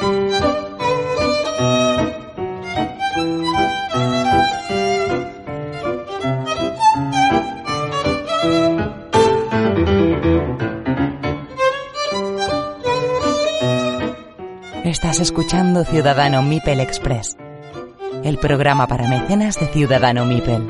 Estás escuchando Ciudadano Mipel Express, el programa para mecenas de Ciudadano Mipel.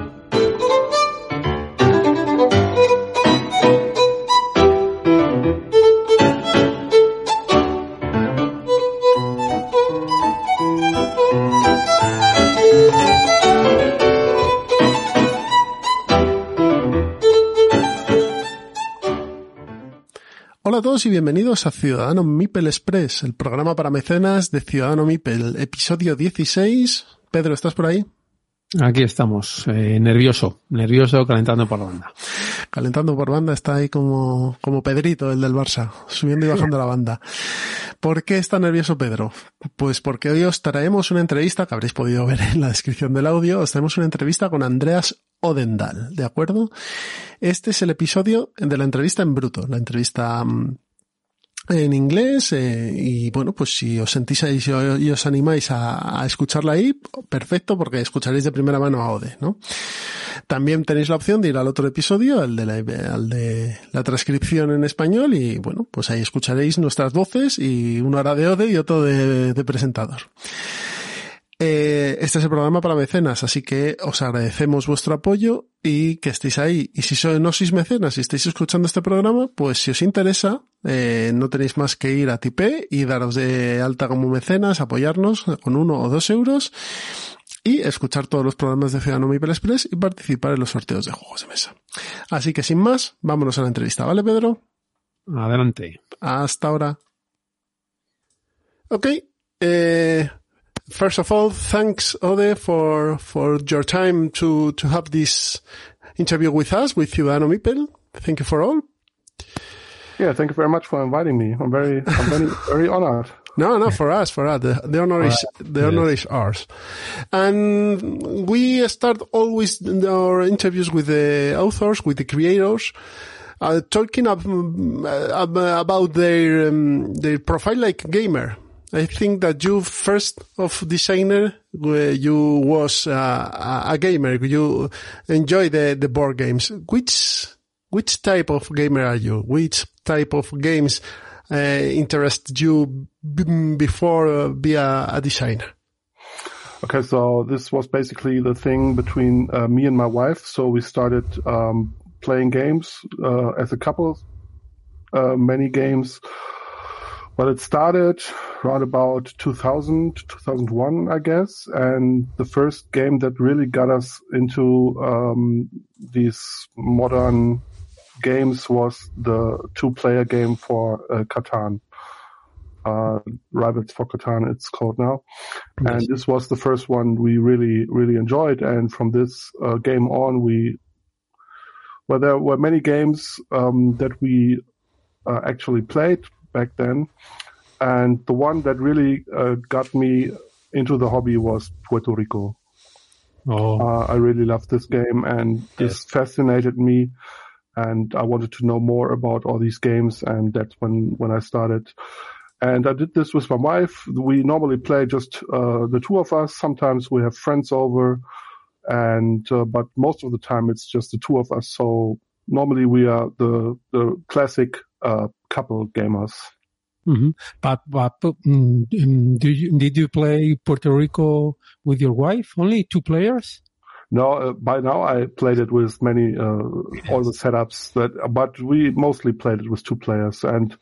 Hola a todos y bienvenidos a Ciudadano Mipel Express, el programa para mecenas de Ciudadano Mipel, episodio 16. Pedro, ¿estás por ahí? Aquí estamos, nervioso, calentando por banda. Calentando por banda, está ahí como Pedrito, el del Barça, subiendo y bajando la banda. ¿Por qué está nervioso Pedro? Pues porque hoy os traemos una entrevista, que habréis podido ver en la descripción del audio, os traemos una entrevista con Andreas Odendal, ¿de acuerdo? Este es el episodio de la entrevista en bruto, la entrevista en inglés, y bueno, pues si os sentís ahí y os animáis a escucharla ahí, perfecto, porque escucharéis de primera mano a Ode, ¿no? También tenéis la opción de ir al otro episodio, al de la transcripción en español, y bueno, pues ahí escucharéis nuestras voces y una hora de Ode y otro de presentador. Este es el programa para mecenas, así que os agradecemos vuestro apoyo y que estéis ahí. Y si no sois mecenas y estáis escuchando este programa, pues si os interesa, no tenéis más que ir a Tipeee y daros de alta como mecenas, apoyarnos con 1 o 2 euros y escuchar todos los programas de Ciudadano Mipel Express y participar en los sorteos de juegos de mesa. Así que sin más, vámonos a la entrevista, ¿vale, Pedro? Adelante. Hasta ahora. Ok. First of all, thanks, Ode, for your time to have this interview with us, with Ciudadano Mipel. Thank you for all. Yeah, thank you very much for inviting me. I'm very honored. No, for us. The honor is ours. And we start always our interviews with the authors, with the creators, talking about their profile like gamer. I think that you first of designer, you was a gamer. You enjoy the board games. Which type of gamer are you? Which type of games interest you before be a designer? Okay, so this was basically the thing between me and my wife. So we started playing games as a couple, many games. Well, it started around about 2000, 2001, I guess. And the first game that really got us into these modern games was the 2-player game for Catan. Rivals for Catan, it's called now. Yes. And this was the first one we really, really enjoyed. And from this game on, there were many games that we actually played back then, and the one that really got me into the hobby was Puerto Rico. I really loved this game, and this fascinated me, and I wanted to know more about all these games, and that's when I started. And I did this with my wife. We normally play just the two of us. Sometimes we have friends over, and but most of the time it's just the two of us. So normally we are the classic couple gamers. Mm-hmm. But did you play Puerto Rico with your wife? Only 2 players? No, by now I played it with many all the setups but we mostly played it with 2 players. And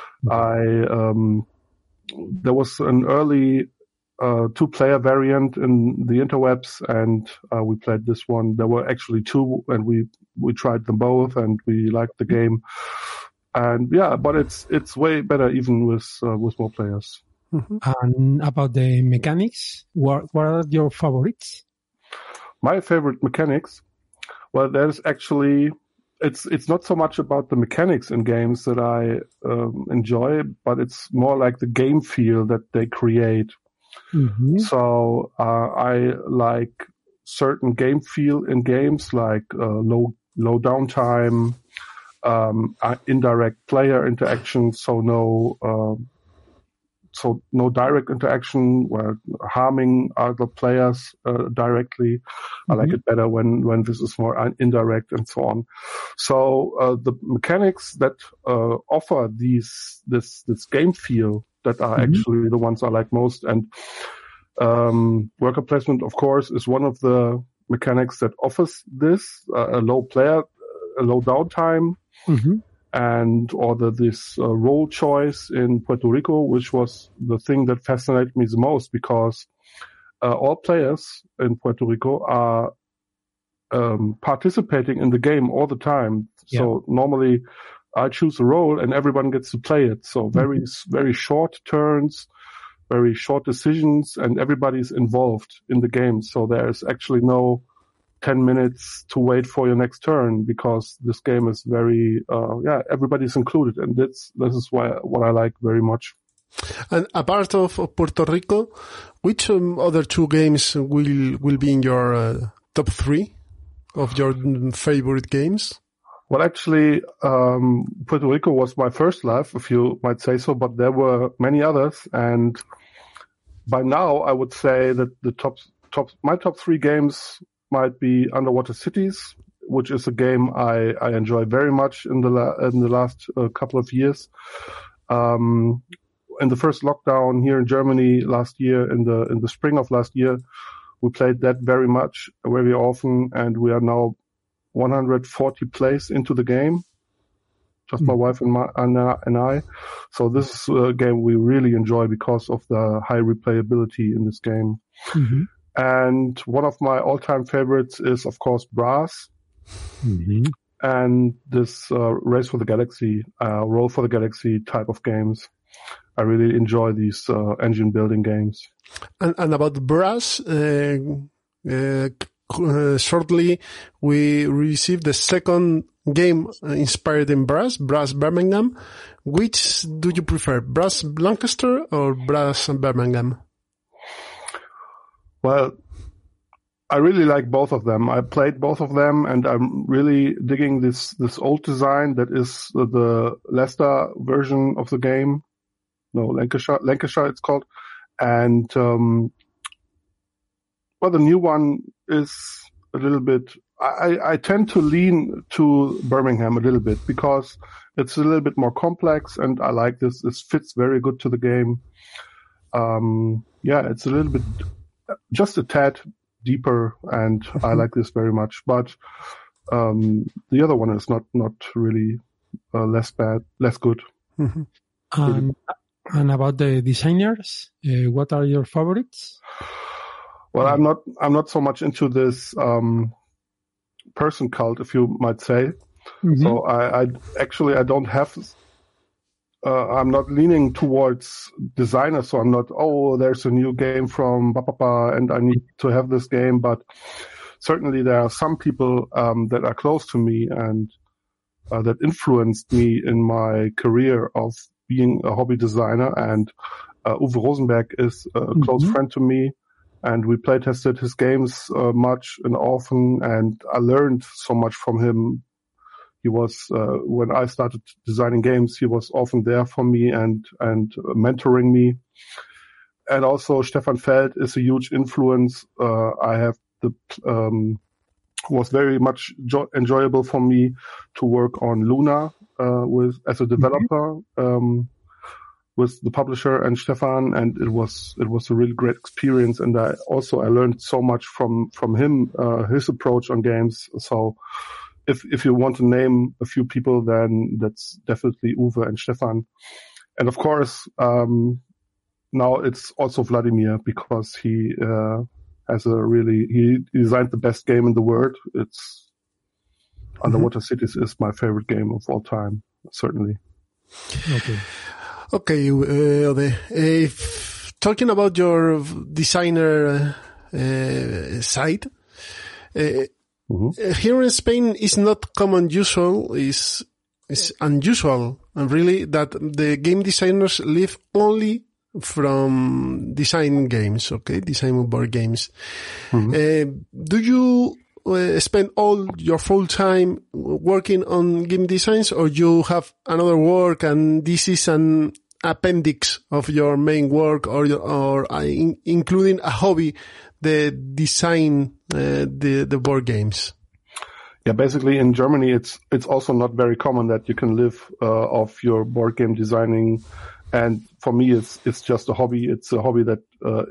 there was an early 2-player variant in the interwebs, and we played this one. There were actually 2, and we tried them both, and we liked the game. And yeah, but it's way better even with more players. Mm-hmm. And about the mechanics, what are your favorites? My favorite mechanics, well, there's actually it's not so much about the mechanics in games that I enjoy, but it's more like the game feel that they create. Mm-hmm. So I like certain game feel in games, like low downtime, indirect player interaction, so no so no direct interaction, where harming other players directly. I like it better when this is more indirect and so on. So the mechanics that offer this game feel that are actually the ones I like most. And worker placement, of course, is one of the mechanics that offers this a low downtime. And this role choice in Puerto Rico, which was the thing that fascinated me the most, because all players in Puerto Rico are participating in the game all the time. Yeah. So normally I choose a role and everyone gets to play it. So very, very short turns, very short decisions, and everybody's involved in the game. So there's actually no 10 minutes to wait for your next turn, because this game is very, everybody's included. And this is what I like very much. And apart of Puerto Rico, which other two games will be in your top 3 of your favorite games? Well, actually, Puerto Rico was my first love, if you might say so, but there were many others. And by now, I would say that my top 3 games might be Underwater Cities, which is a game I enjoy very much in the last couple of years. In the first lockdown here in Germany last year, in the spring of last year, we played that very much, very often, and we are now 140 plays into the game, just my wife and I. So this is a game we really enjoy because of the high replayability in this game. And one of my all-time favorites is, of course, Brass. And this Race for the Galaxy, Roll for the Galaxy type of games. I really enjoy these engine building games. And about Brass, shortly we received the second game inspired in Brass Birmingham. Which do you prefer, Brass Lancaster or Brass Birmingham? Well, I really like both of them. I played both of them, and I'm really digging this old design that is the Leicester version of the game. No, Lancashire it's called. And, the new one is a little bit, I tend to lean to Birmingham a little bit because it's a little bit more complex, and I like this. This fits very good to the game. It's a little bit, just a tad deeper, and I like this very much. But the other one is not really less good. And about the designers, what are your favorites? Well, I'm not so much into this person cult, if you might say. So I don't have. I'm not leaning towards designers, so I'm not, there's a new game from Bapapa and I need to have this game. But certainly there are some people that are close to me and that influenced me in my career of being a hobby designer. And Uwe Rosenberg is a close friend to me, and we play tested his games much and often, and I learned so much from him. He was, when I started designing games, he was often there for me and mentoring me. And also Stefan Feld is a huge influence. Was very much enjoyable for me to work on Luna, as a developer, with the publisher and Stefan. And it was a really great experience. And I learned so much from him, his approach on games. So, if you want to name a few people, then that's definitely Uwe and Stefan. And of course, now it's also Vladimir, because he he designed the best game in the world. It's Underwater Cities is my favorite game of all time, certainly. Okay, Ode. If talking about your designer side, here in Spain is not usual, is unusual, and really, that the game designers live only from design games, design board games. Do you spend all your full time working on game designs, or you have another work and this is an appendix of your main work, or including a hobby, the design the board games? Yeah, basically in Germany, it's also not very common that you can live off your board game designing. And for me, it's just a hobby. It's a hobby that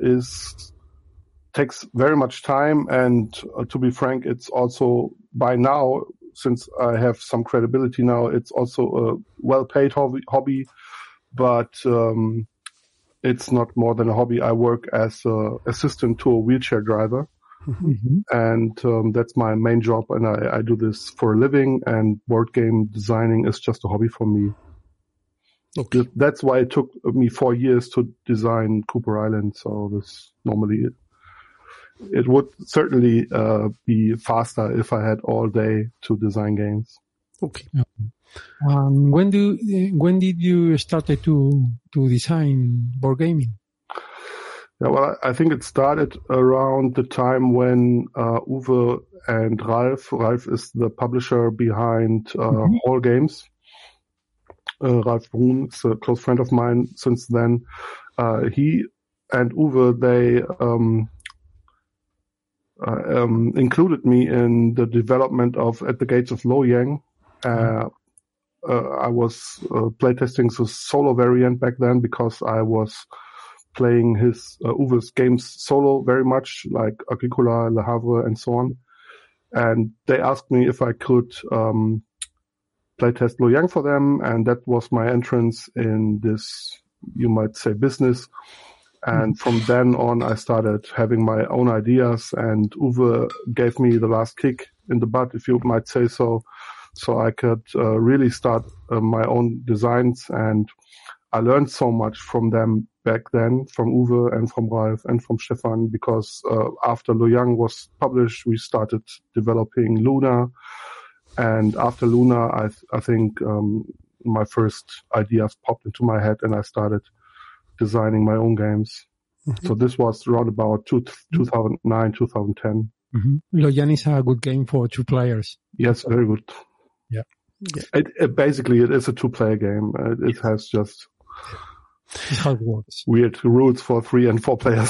takes very much time. And to be frank, it's also by now, since I have some credibility now, it's also a well-paid hobby. But it's not more than a hobby. I work as an assistant to a wheelchair driver. Mm-hmm. And that's my main job, and I do this for a living, and board game designing is just a hobby for me. Okay. That's why it took me 4 years to design Cooper Island, so this normally it would certainly be faster if I had all day to design games. Okay. When did you start to design board gaming? Yeah, well, I think it started around the time when Uwe and Ralf is the publisher behind Hall Games. Ralf Brun is a close friend of mine since then. He and Uwe, they included me in the development of At the Gates of Loyang. I was playtesting the solo variant back then because I was playing Uwe's games solo very much, like Agricola, Le Havre, and so on. And they asked me if I could playtest Loyang for them, and that was my entrance in this, you might say, business. And from then on, I started having my own ideas, and Uwe gave me the last kick in the butt, if you might say so I could really start my own designs. And I learned so much from them back then, from Uwe and from Ralf and from Stefan, because after Loyang was published, we started developing Luna. And after Luna, I think my first ideas popped into my head, and I started designing my own games. Mm-hmm. So this was around about 2009, 2010. Mm-hmm. Loyang is a good game for 2 players. Yes, very good. Yeah. Basically, it is a 2-player game. It has just how it works. Weird rules for 3 and 4 players.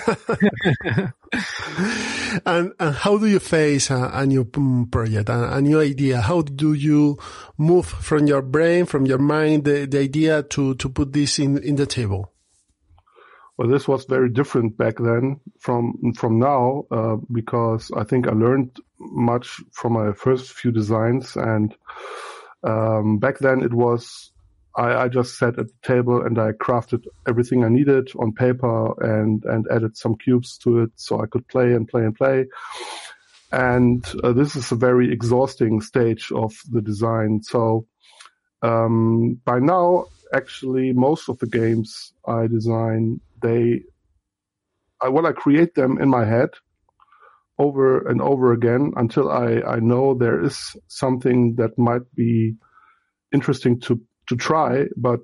And how do you face a new project, a new idea? How do you move from your brain, from your mind, the idea to put this in the table? Well, this was very different back then from now, because I think I learned much from my first few designs. And back then it was, I just sat at the table and I crafted everything I needed on paper and added some cubes to it so I could play and play and play. And this is a very exhausting stage of the design. So by now, actually, most of the games I design, I create them in my head over and over again until I know there is something that might be interesting to try, but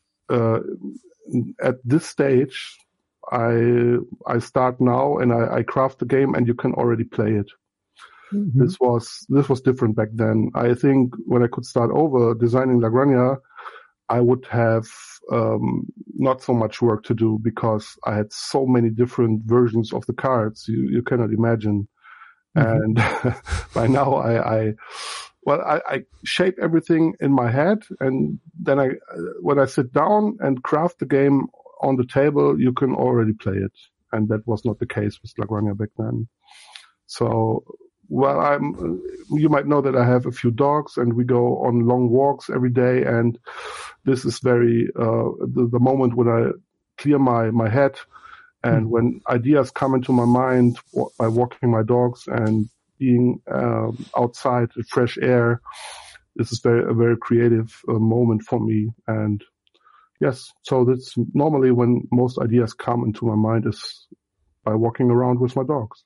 at this stage, I start now and I craft the game, and you can already play it. Mm-hmm. This was different back then. I think when I could start over designing La Granja, I would have not so much work to do because I had so many different versions of the cards. You cannot imagine. Mm-hmm. And by now I shape everything in my head, and then when I sit down and craft the game on the table, you can already play it. And that was not the case with La Granja back then. So, you might know that I have a few dogs and we go on long walks every day. And this is very, the moment when I clear my head and when ideas come into my mind by walking my dogs and being outside in fresh air. This is a very creative moment for me. And yes, so that's normally when most ideas come into my mind is by walking around with my dogs.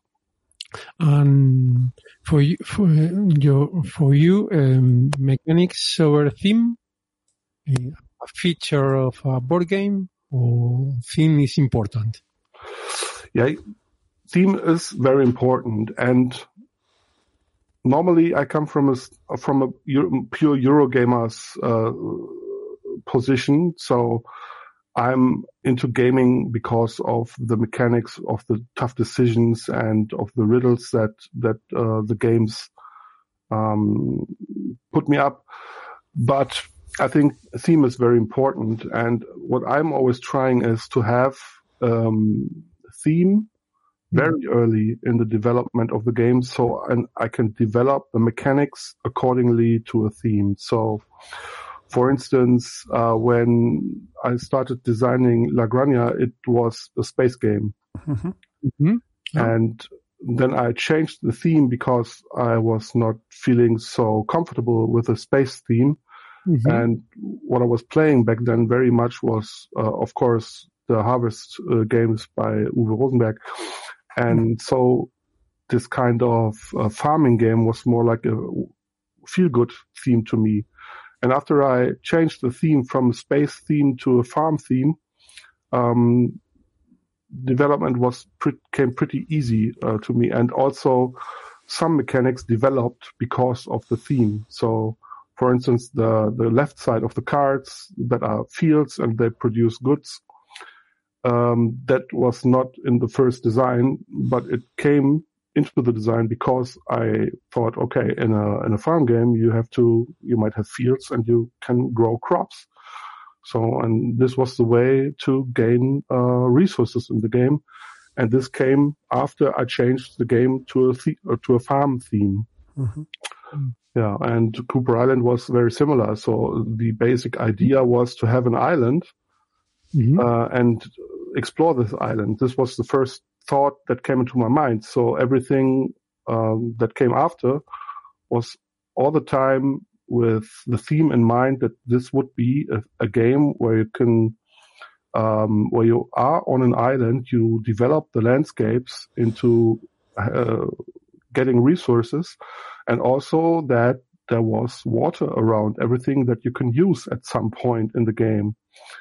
For you, mechanics over theme, a feature of a board game, or theme is important? Yeah, theme is very important, and normally I come from a pure Eurogamers position. So I'm into gaming because of the mechanics, of the tough decisions, and of the riddles that the games put me up. But I think theme is very important, and what I'm always trying is to have theme very early in the development of the game, and I can develop the mechanics accordingly to a theme. So, for instance, when I started designing La Granja, it was a space game. And then I changed the theme because I was not feeling so comfortable with the space theme. And what I was playing back then very much was, of course, the Harvest games by Uwe Rosenberg. And so this kind of farming game was more like a feel-good theme to me. And after I changed the theme from a space theme to a farm theme, development came pretty easy to me. And also some mechanics developed because of the theme. So, for instance, the left side of the cards that are fields and they produce goods, that was not in the first design, but it came into the design because I thought, okay, in a farm game, you might have fields and you can grow crops. So, and this was the way to gain resources in the game. And this came after I changed the game to a farm theme. Yeah, and Cooper Island was very similar. So the basic idea was to have an island and explore this island. This was the first thought that came into my mind. So everything that came after was all the time with the theme in mind that this would be a game where you can, where you are on an island, you develop the landscapes into getting resources, and also that there was water around everything that you can use at some point in the game.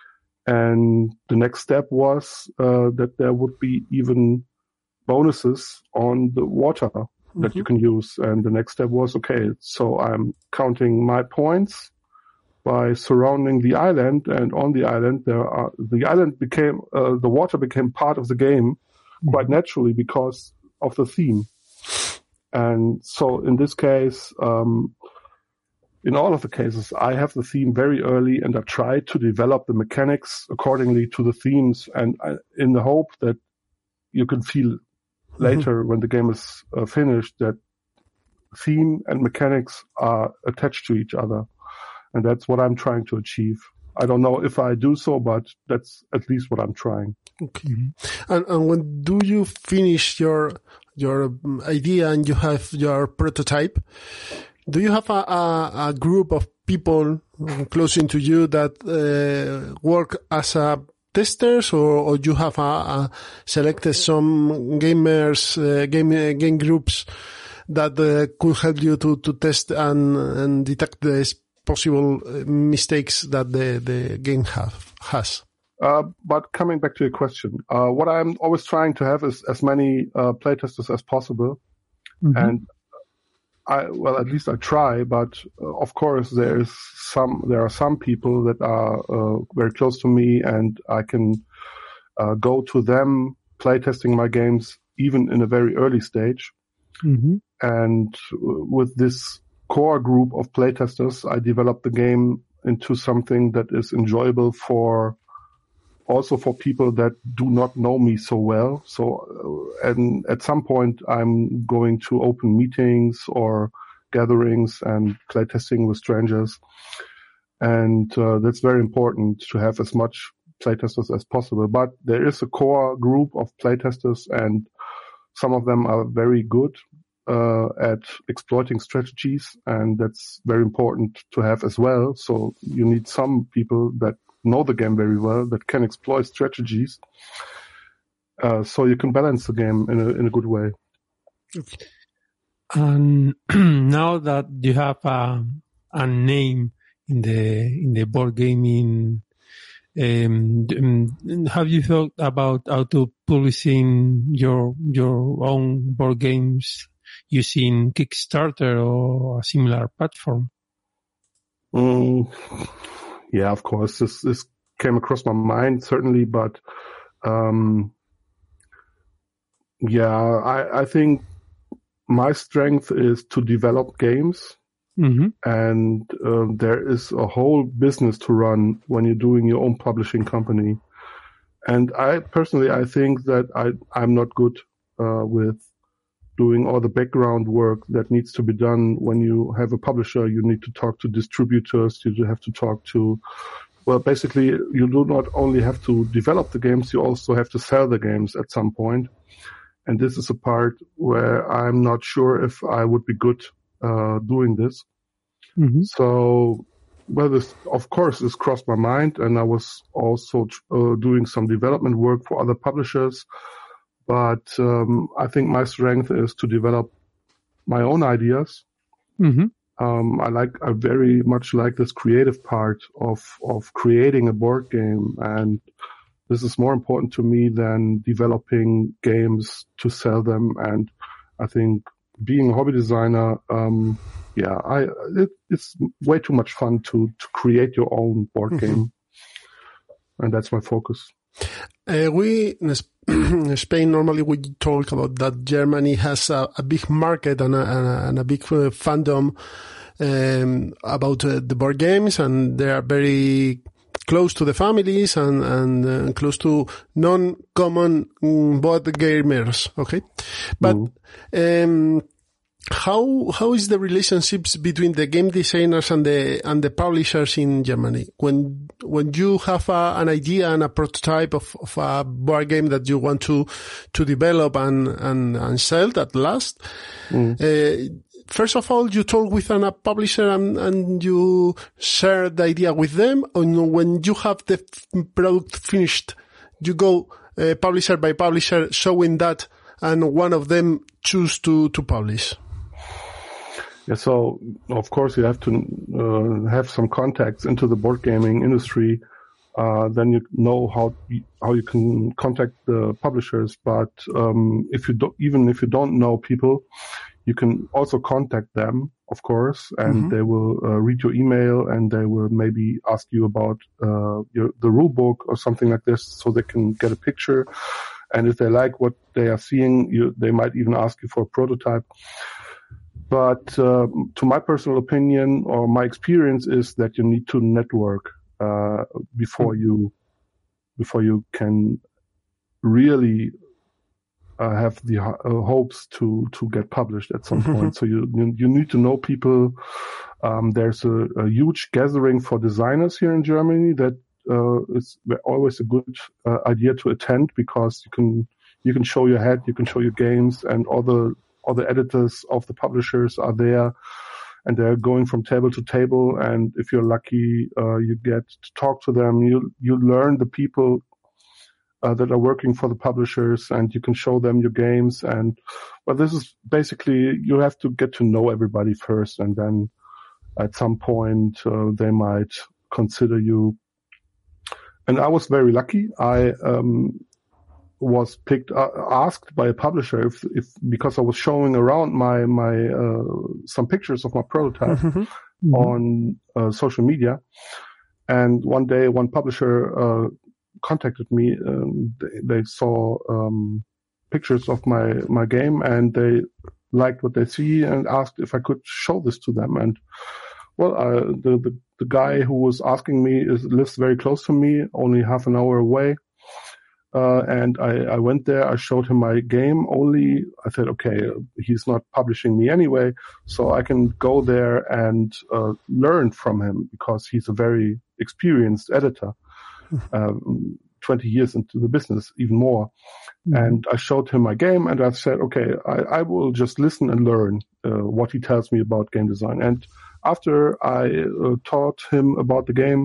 And the next step was that there would be even bonuses on the water that you can use. And the next step was, okay, so I'm counting my points by surrounding the island, and on the island the water became part of the game quite naturally because of the theme. And so in this case, in all of the cases, I have the theme very early, and I try to develop the mechanics accordingly to the themes, and in the hope that you can feel later when the game is finished that theme and mechanics are attached to each other. And that's what I'm trying to achieve. I don't know if I do so, but that's at least what I'm trying. Okay. And when do you finish your idea and you have your prototype, do you have a group of people close to you that work as a testers, or you have selected some gamers, game groups that could help you to test and detect the possible mistakes that the game has? But coming back to your question, what I'm always trying to have is as many playtesters as possible. And at least I try, but of course there are some people that are very close to me, and I can go to them playtesting my games even in a very early stage. And with this core group of playtesters, I developed the game into something that is enjoyable also for people that do not know me so well. So, and at some point I'm going to open meetings or gatherings and playtesting with strangers. And that's very important to have as much playtesters as possible. But there is a core group of playtesters, and some of them are very good at exploiting strategies, and that's very important to have as well. So you need some people that know the game very well, that can exploit strategies, so you can balance the game in a good way. Okay. And now that you have a name in the board gaming, have you thought about how to publishing your own board games using Kickstarter or a similar platform? Yeah, of course, this came across my mind certainly, but I think my strength is to develop games, and there is a whole business to run when you're doing your own publishing company. And I think that I'm not good with doing all the background work that needs to be done. When you have a publisher, you need to talk to distributors, you have to talk to, well, basically, you do not only have to develop the games, you also have to sell the games at some point. And this is a part where I'm not sure if I would be good doing this. So, well, this, of course, this crossed my mind, and I was also doing some development work for other publishers. But I think my strength is to develop my own ideas. I very much like this creative part of creating a board game, and this is more important to me than developing games to sell them. And I think being a hobby designer, it's way too much fun to create your own board game, and that's my focus. We in Spain normally we talk about that Germany has a big market and a big fandom about the board games, and they are very close to the families and close to non-common board gamers. Okay, but how is the relationships between the game designers and the publishers in Germany? When you have an idea and a prototype of a board game that you want to develop and sell at last, first of all, you talk with a publisher and you share the idea with them, and when you have the product finished, you go publisher by publisher showing that, and one of them choose to publish. Yeah, so of course you have to have some contacts into the board gaming industry. Then you know how you can contact the publishers. But if you don't know people, you can also contact them, of course, and they will read your email, and they will maybe ask you about the rule book or something like this, so they can get a picture. And if they like what they are seeing, they might even ask you for a prototype. But to my personal opinion or my experience is that you need to network before you can really have the hopes to get published at some point. So you need to know people. There's a huge gathering for designers here in Germany that is always a good idea to attend, because you can show your head, you can show your games, and all the editors of the publishers are there, and they're going from table to table. And if you're lucky, you get to talk to them. You learn the people that are working for the publishers, and you can show them your games. And well, this is basically, you have to get to know everybody first, and then at some point they might consider you. And I was very lucky. I was asked by a publisher if because I was showing around my some pictures of my prototype on social media, and one day one publisher contacted me. They saw pictures of my game, and they liked what they see and asked if I could show this to them. And well, the guy who was asking me lives very close to me, only half an hour away. And I went there, I showed him my game only. I said, okay, he's not publishing me anyway, so I can go there and learn from him, because he's a very experienced editor, 20 years into the business, even more. And I showed him my game, and I said, okay, I will just listen and learn what he tells me about game design. And after I taught him about the game,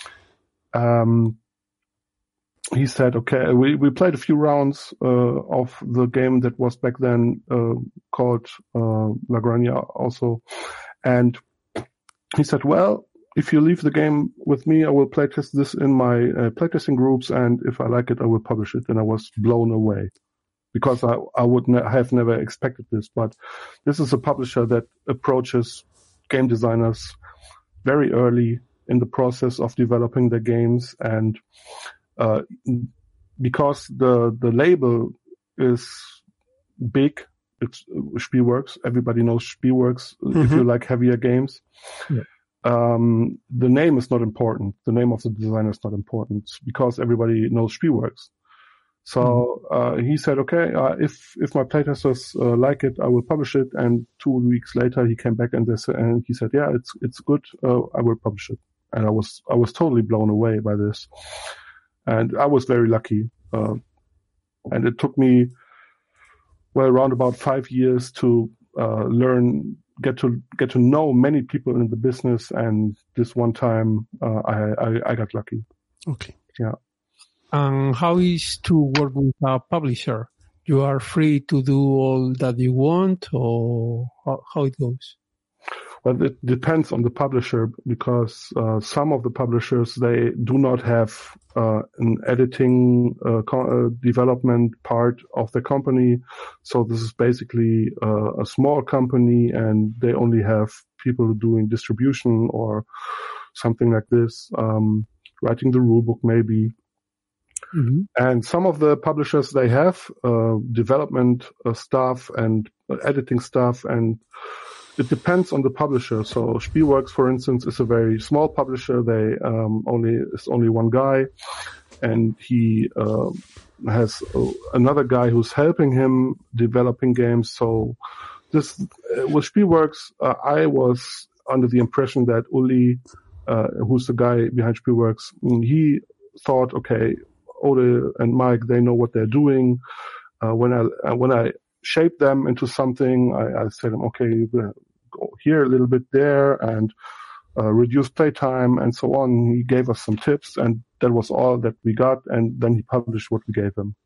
he said, okay, we played a few rounds of the game that was back then called La Granja also. And he said, well, if you leave the game with me, I will playtest this in my playtesting groups, and if I like it, I will publish it. And I was blown away, because I would have never expected this. But this is a publisher that approaches game designers very early, in the process of developing their games. And because the label is big, it's Spielworks. Everybody knows Spielworks if you like heavier games. Yeah. The name is not important. The name of the designer is not important because everybody knows Spielworks. So he said, okay, if my playtesters like it, I will publish it. And 2 weeks later, he came back and he said, yeah, it's good. I will publish it. And I was totally blown away by this. And I was very lucky. And it took me, around about 5 years to get to know many people in the business. And this one time, I got lucky. Okay. Yeah. And how is to work with a publisher? You are free to do all that you want, or how it goes? Well, it depends on the publisher because some of the publishers, they do not have an editing development part of the company. So this is basically a small company and they only have people doing distribution or something like this, writing the rulebook maybe. Mm-hmm. And some of the publishers, they have development staff and editing staff, and it depends on the publisher. So Spielworks, for instance, is a very small publisher. They only one guy, and he has another guy who's helping him developing games. So this with Spielworks, I was under the impression that Uli, who's the guy behind Spielworks, he thought, okay, Ode and Mike, they know what they're doing. When I shape them into something, I said them, okay, you go here a little bit there and reduce playtime and so on. He gave us some tips and that was all that we got. And then he published what we gave him.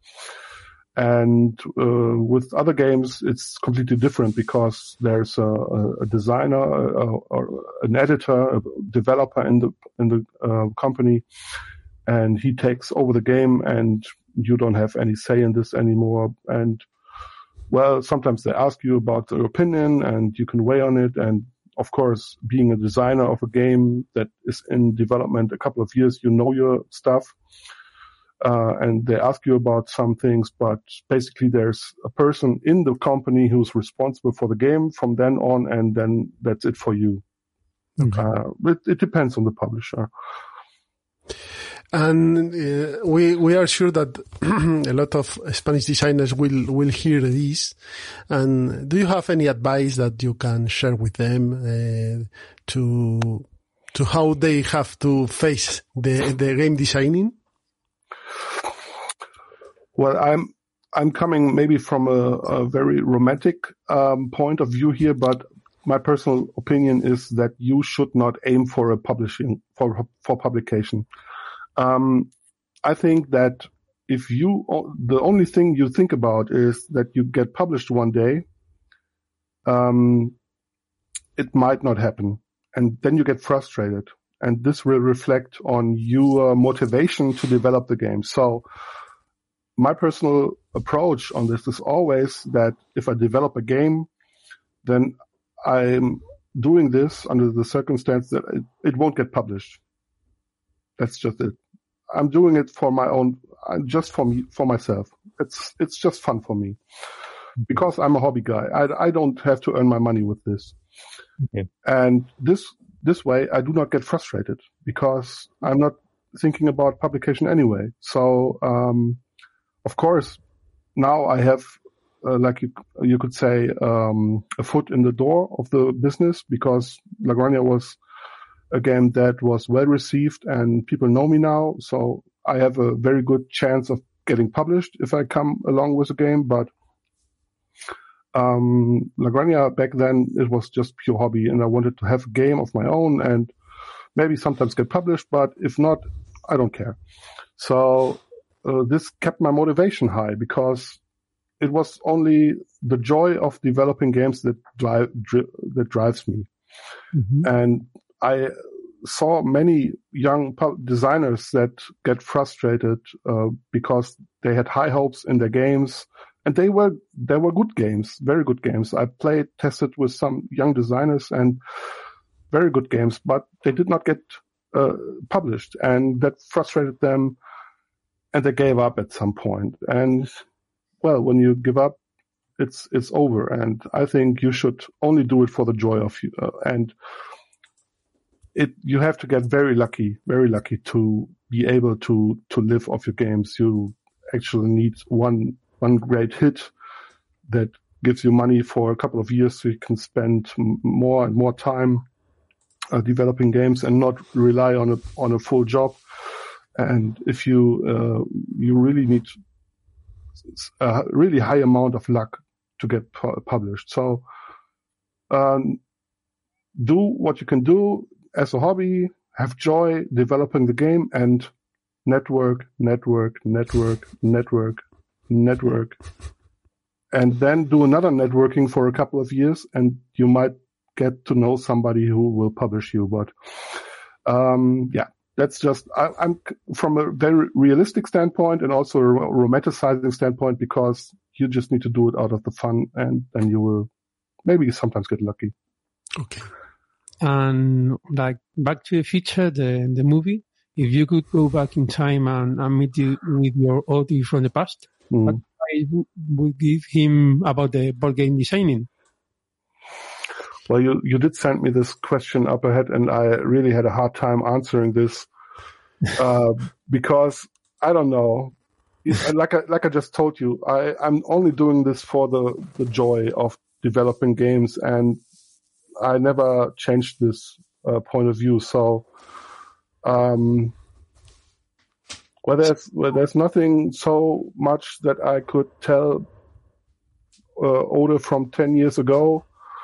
And with other games, it's completely different because there's a designer or an editor, a developer in the company. And he takes over the game and you don't have any say in this anymore. And well, sometimes they ask you about your opinion and you can weigh on it. And of course, being a designer of a game that is in development a couple of years, you know your stuff. And they ask you about some things, but basically there's a person in the company who's responsible for the game from then on, and then that's it for you. Okay. It depends on the publisher. And we are sure that a lot of Spanish designers will hear this. And do you have any advice that you can share with them to how they have to face the game designing? Well, I'm coming maybe from a very romantic point of view here, but my personal opinion is that you should not aim for for publication. I think that if the only thing you think about is that you get published one day, it might not happen. And then you get frustrated. And this will reflect on your motivation to develop the game. So my personal approach on this is always that if I develop a game, then I'm doing this under the circumstance that it won't get published. That's just it. I'm doing it for my own, just for myself. It's just fun for me because I'm a hobby guy. I don't have to earn my money with this. Okay. And this way I do not get frustrated because I'm not thinking about publication anyway. So, of course, now I have, like you could say, a foot in the door of the business because La Granja was a game that was well received and people know me now. So I have a very good chance of getting published if I come along with a game. But La Granja back then, it was just pure hobby and I wanted to have a game of my own and maybe sometimes get published, but if not, I don't care. So this kept my motivation high because it was only the joy of developing games that drives me. Mm-hmm. And I saw many young designers that get frustrated because they had high hopes in their games, and they were good games, very good games. I tested with some young designers and very good games, but they did not get published, and that frustrated them, and they gave up at some point. And well, when you give up, it's over. And I think you should only do it for the joy of you. You have to get very lucky to be able to live off your games. You actually need one great hit that gives you money for a couple of years, so you can spend more and more time developing games and not rely on a full job. And if you really need a really high amount of luck to get published. So do what you can do as a hobby, have joy developing the game, and network, and then do another networking for a couple of years, and you might get to know somebody who will publish you. But that's just, I'm from a very realistic standpoint and also a romanticizing standpoint, because you just need to do it out of the fun, and then you will maybe sometimes get lucky. Okay. And like Back to the Future, the movie, if you could go back in time and meet you with your Audi from the past, what I would give him about the board game designing? Well, you did send me this question up ahead, and I really had a hard time answering this because I don't know. Like I just told you, I'm only doing this for the joy of developing games, and I never changed this point of view. So, well, there's nothing so much that I could tell Ode from 10 years ago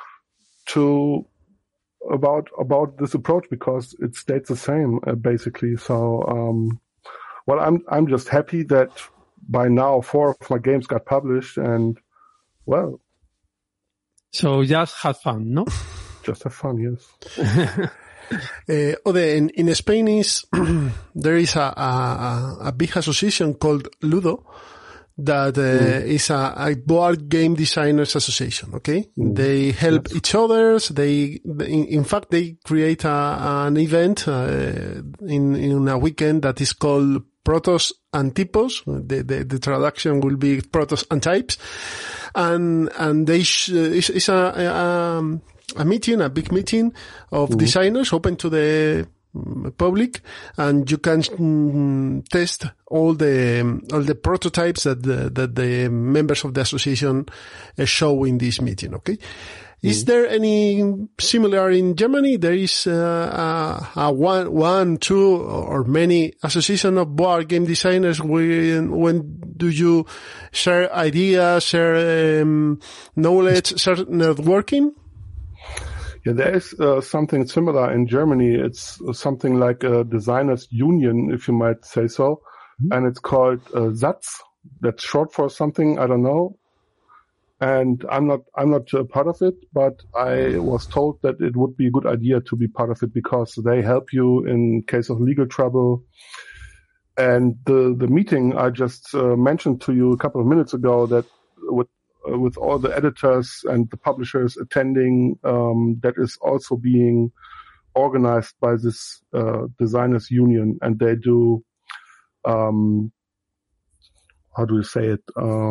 about this approach, because it stayed the same basically. So, well, I'm just happy that by now 4 of my games got published, and well. So just have fun, no? Just have fun, yes. In Spain there is a big association called Ludo that is a board game designers association. Okay, they help each other. In fact, they create an event in a weekend that is called Protos and Typos. The traduction will be Protos and Types, and they it's a meeting, a big meeting of designers open to the public, and you can test all the prototypes that the members of the association show in this meeting. Okay. Is there any similar in Germany? There is a one, two, or many association of board game designers. When do you share ideas, share knowledge, share networking? Yeah, there is something similar in Germany. It's something like a designers union, if you might say so, and it's called SATZ. That's short for something, I don't know. And I'm not a part of it, but I was told that it would be a good idea to be part of it, because they help you in case of legal trouble. And the meeting I just mentioned to you a couple of minutes ago, that with all the editors and the publishers attending, that is also being organized by this designers union, and they do how do you say it?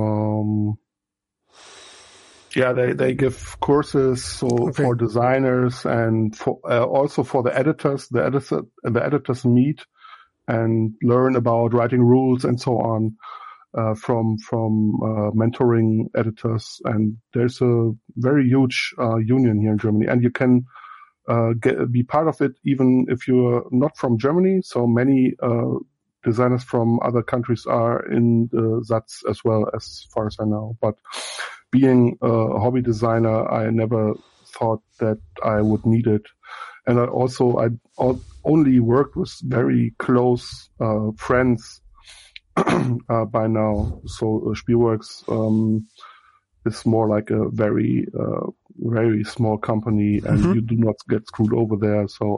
They give courses for designers, and for also for the editors. The editors meet and learn about writing rules and so on. From mentoring editors, and there's a very huge union here in Germany, and you can be part of it even if you're not from Germany. So many designers from other countries are in the SATZ as well, as far as I know. But being a hobby designer, I never thought that I would need it, and I only worked with very close friends by now. So Spielworks is more like a very very small company, and you do not get screwed over there. So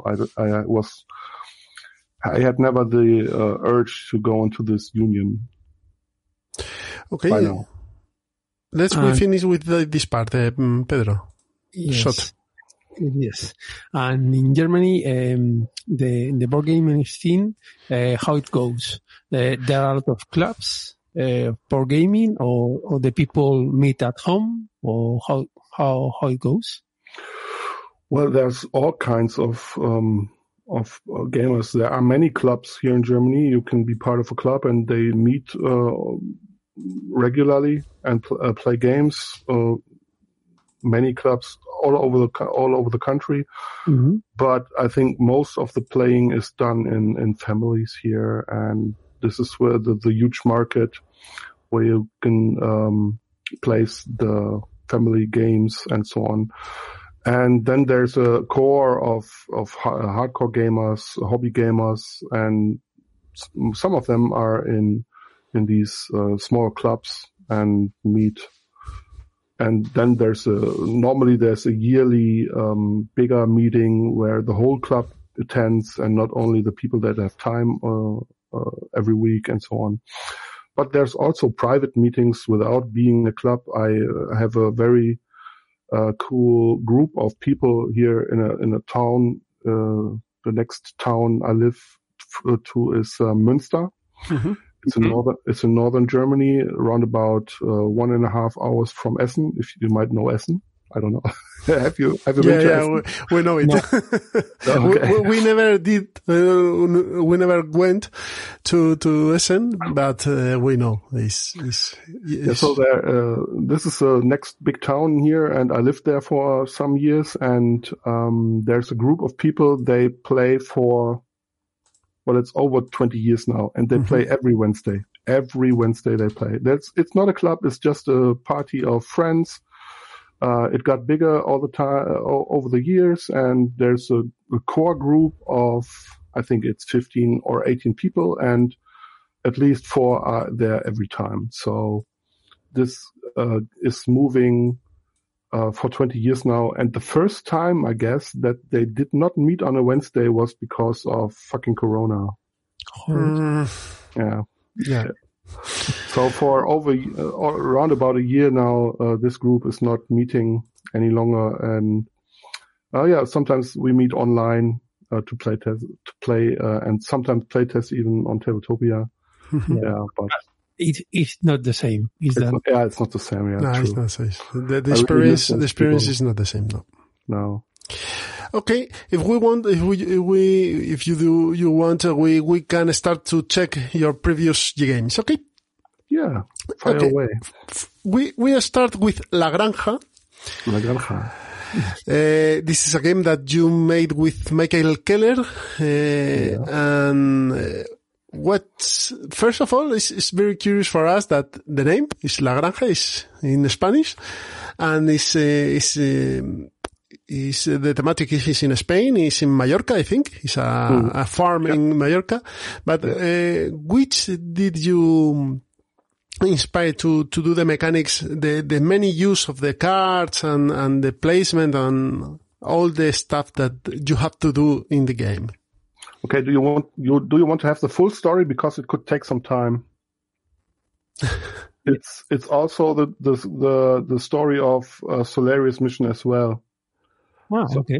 I had never the urge to go into this union. Okay, by now. Let's finish with this part, Pedro. Yes. Shot. Yes. And in Germany, the board gaming scene, how it goes. There are a lot of clubs, for gaming, or the people meet at home, or how it goes? Well, there's all kinds of gamers. There are many clubs here in Germany. You can be part of a club and they meet, regularly and play games. Many clubs all over the country, Mm-hmm. but I think most of the playing is done in families here, and this is where the huge market where you can place the family games and so on. And then there's a core of hardcore gamers, hobby gamers, and some of them are in these small clubs and meet. And then normally there's a yearly bigger meeting where the whole club attends, and not only the people that have time every week and so on. But there's also private meetings without being a club. I have a very cool group of people here in a town. The next town I live to is Münster. Mm-hmm. It's in northern Germany, around about 1.5 hours from Essen. If you might know Essen, I don't know. have you been to Essen? We know it. No. Okay. we never did. We never went to Essen, but we know Yeah, so this is the next big town here, and I lived there for some years. And there's a group of people. They play for, well, it's over 20 years now, and they play every Wednesday. Every Wednesday they play. It's not a club. It's just a party of friends. It got bigger all the time over the years, and there's a core group of, I think it's 15 or 18 people, and at least 4 are there every time. So this is moving for 20 years now. And the first time, I guess, that they did not meet on a Wednesday was because of fucking Corona. Yeah. So for around about a year now, this group is not meeting any longer. And sometimes we meet online to play, and sometimes play test even on Tabletopia. Yeah, but It's not the same. it's not the same. Yeah, No, true. it's not the same. The experience is not the same. No. Okay, if you want, we can start to check your previous games. Okay. Yeah, fire Okay. away. We start with La Granja. La Granja. This is a game that you made with Michael Keller, and first of all, it's very curious for us that the name is La Granja, is in Spanish, and the thematic is in Spain, is in Mallorca, I think. It's a farm in Mallorca. But which did you inspire to do the mechanics, the many use of the cards and the placement and all the stuff that you have to do in the game? Okay, do you want to have the full story, because it could take some time? It's also the story of Solarius mission as well. Wow. Okay.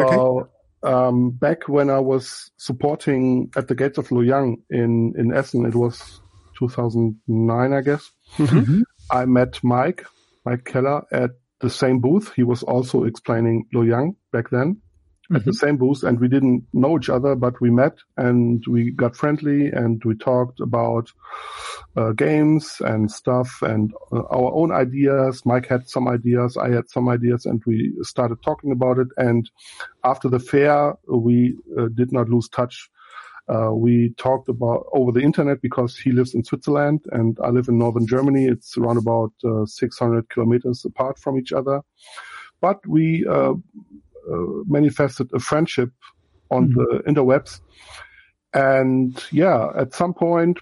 Back when I was supporting at the Gates of Luoyang in Essen, it was 2009, I guess. Mm-hmm. I met Mike Keller at the same booth. He was also explaining Luoyang back then. At the same booth, and we didn't know each other, but we met and we got friendly and we talked about games and stuff and our own ideas. Mike had some ideas, I had some ideas, and we started talking about it. And after the fair, we did not lose touch. We talked about over the internet, because he lives in Switzerland and I live in northern Germany. It's around about 600 kilometers apart from each other. But we manifested a friendship on the interwebs. And at some point,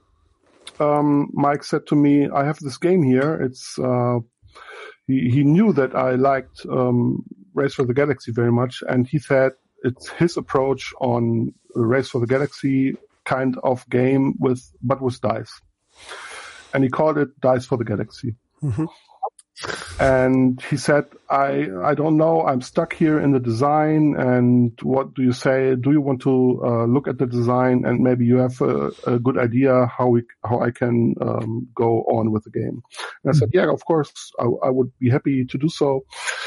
Mike said to me, I have this game here. It's, he knew that I liked, Race for the Galaxy very much. And he said it's his approach on Race for the Galaxy kind of game but with dice. And he called it Dice for the Galaxy. Mm-hmm. And he said, I don't know, I'm stuck here in the design, and what do you say? Do you want to look at the design, and maybe you have a good idea how I can go on with the game? And I said, yeah, of course, I would be happy to do so.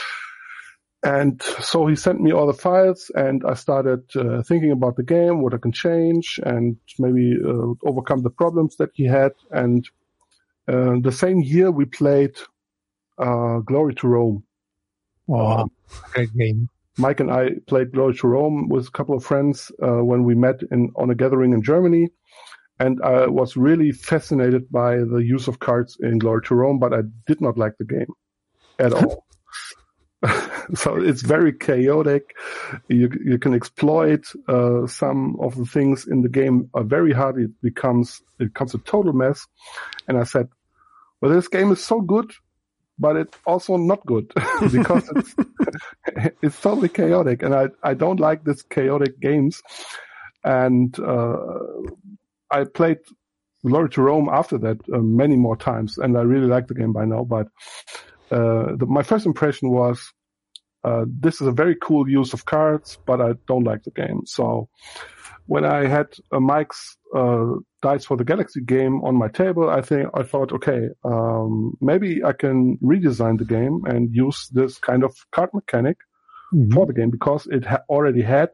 And so he sent me all the files, and I started thinking about the game, what I can change, and maybe overcome the problems that he had. And the same year we played Glory to Rome. Oh, great game. Mike and I played Glory to Rome with a couple of friends when we met on a gathering in Germany. And I was really fascinated by the use of cards in Glory to Rome, but I did not like the game at all. So it's very chaotic. You can exploit some of the things in the game are very hard. It becomes a total mess. And I said, well, this game is so good, but it's also not good because it's totally chaotic, and I don't like this chaotic games. And I played Glory to Rome after that many more times, and I really like the game by now. But my first impression was this is a very cool use of cards, but I don't like the game. So when I had Mike's Dice for the Galaxy game on my table, I thought, okay, maybe I can redesign the game and use this kind of card mechanic for the game, because it already had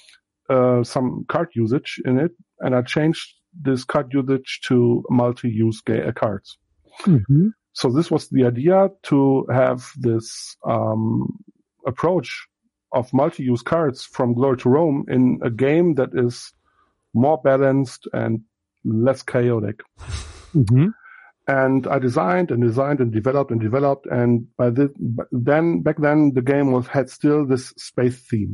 some card usage in it, and I changed this card usage to multi-use cards. So this was the idea, to have this approach of multi-use cards from Glory to Rome in a game that is more balanced and less chaotic. And I designed and developed, and back then the game had still this space theme.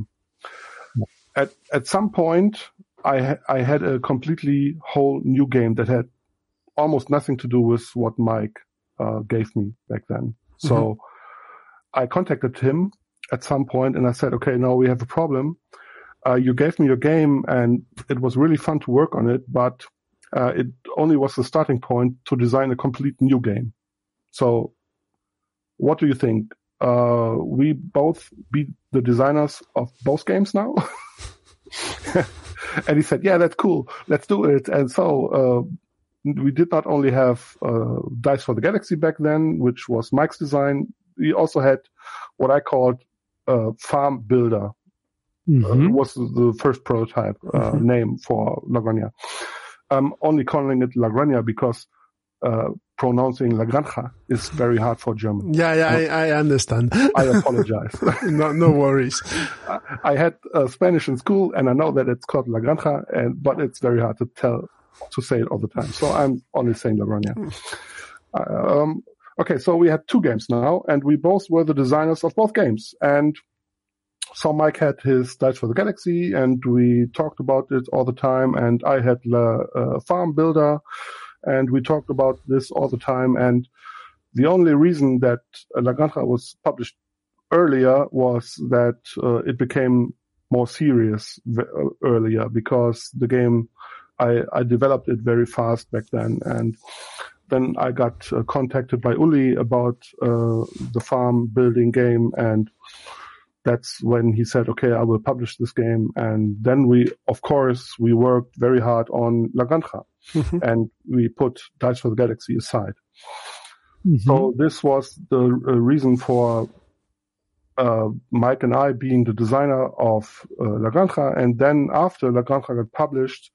At some point, I had a completely whole new game that had almost nothing to do with what Mike gave me back then. So I contacted him at some point, and I said, okay, now we have a problem. You gave me your game, and it was really fun to work on it, but it only was the starting point to design a complete new game. So what do you think? We both be the designers of both games now? And he said, yeah, that's cool. Let's do it. And so we did not only have Dice for the Galaxy back then, which was Mike's design. We also had what I called Farm Builder. Was the first prototype name for La Granja. I'm only calling it La Granja because pronouncing La Granja is very hard for German. I understand. I apologize. No worries. I had Spanish in school, and I know that it's called La Granja, but it's very hard to say it all the time. So I'm only saying La Granja. Okay, so we had two games now, and we both were the designers of both games. And so Mike had his Dice for the Galaxy, and we talked about it all the time, and I had Farm Builder, and we talked about this all the time. And the only reason that La Granja was published earlier was that it became more serious earlier, because the game, I developed it very fast back then. And then I got contacted by Uli about the farm building game, and that's when he said, okay, I will publish this game. And then we worked very hard on La Granja, and we put Dice for the Galaxy aside. So this was the reason for Mike and I being the designer of La Granja. And then after La Granja got published,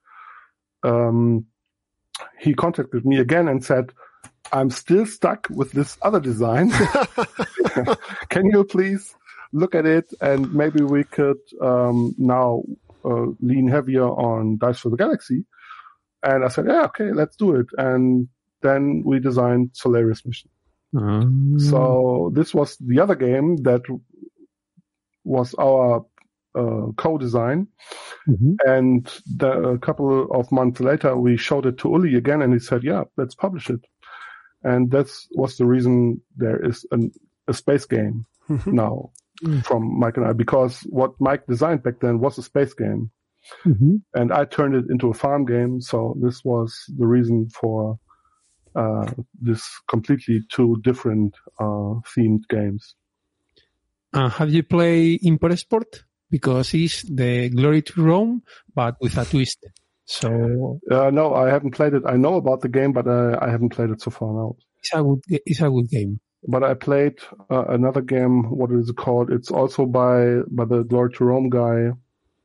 he contacted me again and said, I'm still stuck with this other design. Can you please look at it, and maybe we could now lean heavier on Dice for the Galaxy? And I said, yeah, okay, let's do it. And then we designed Solarius Mission. So this was the other game that was our co-design. And a couple of months later, we showed it to Uli again, and he said, yeah, let's publish it. And that was the reason there is a space game now from Mike and I, because what Mike designed back then was a space game. And I turned it into a farm game. So this was the reason for this completely two different themed games. Have you played Import Export? Because it's the Glory to Rome, but with a twist. So no, I haven't played it. I know about the game, but I haven't played it so far now. It's a good game. But I played another game. What is it called? It's also by the Glory to Rome guy.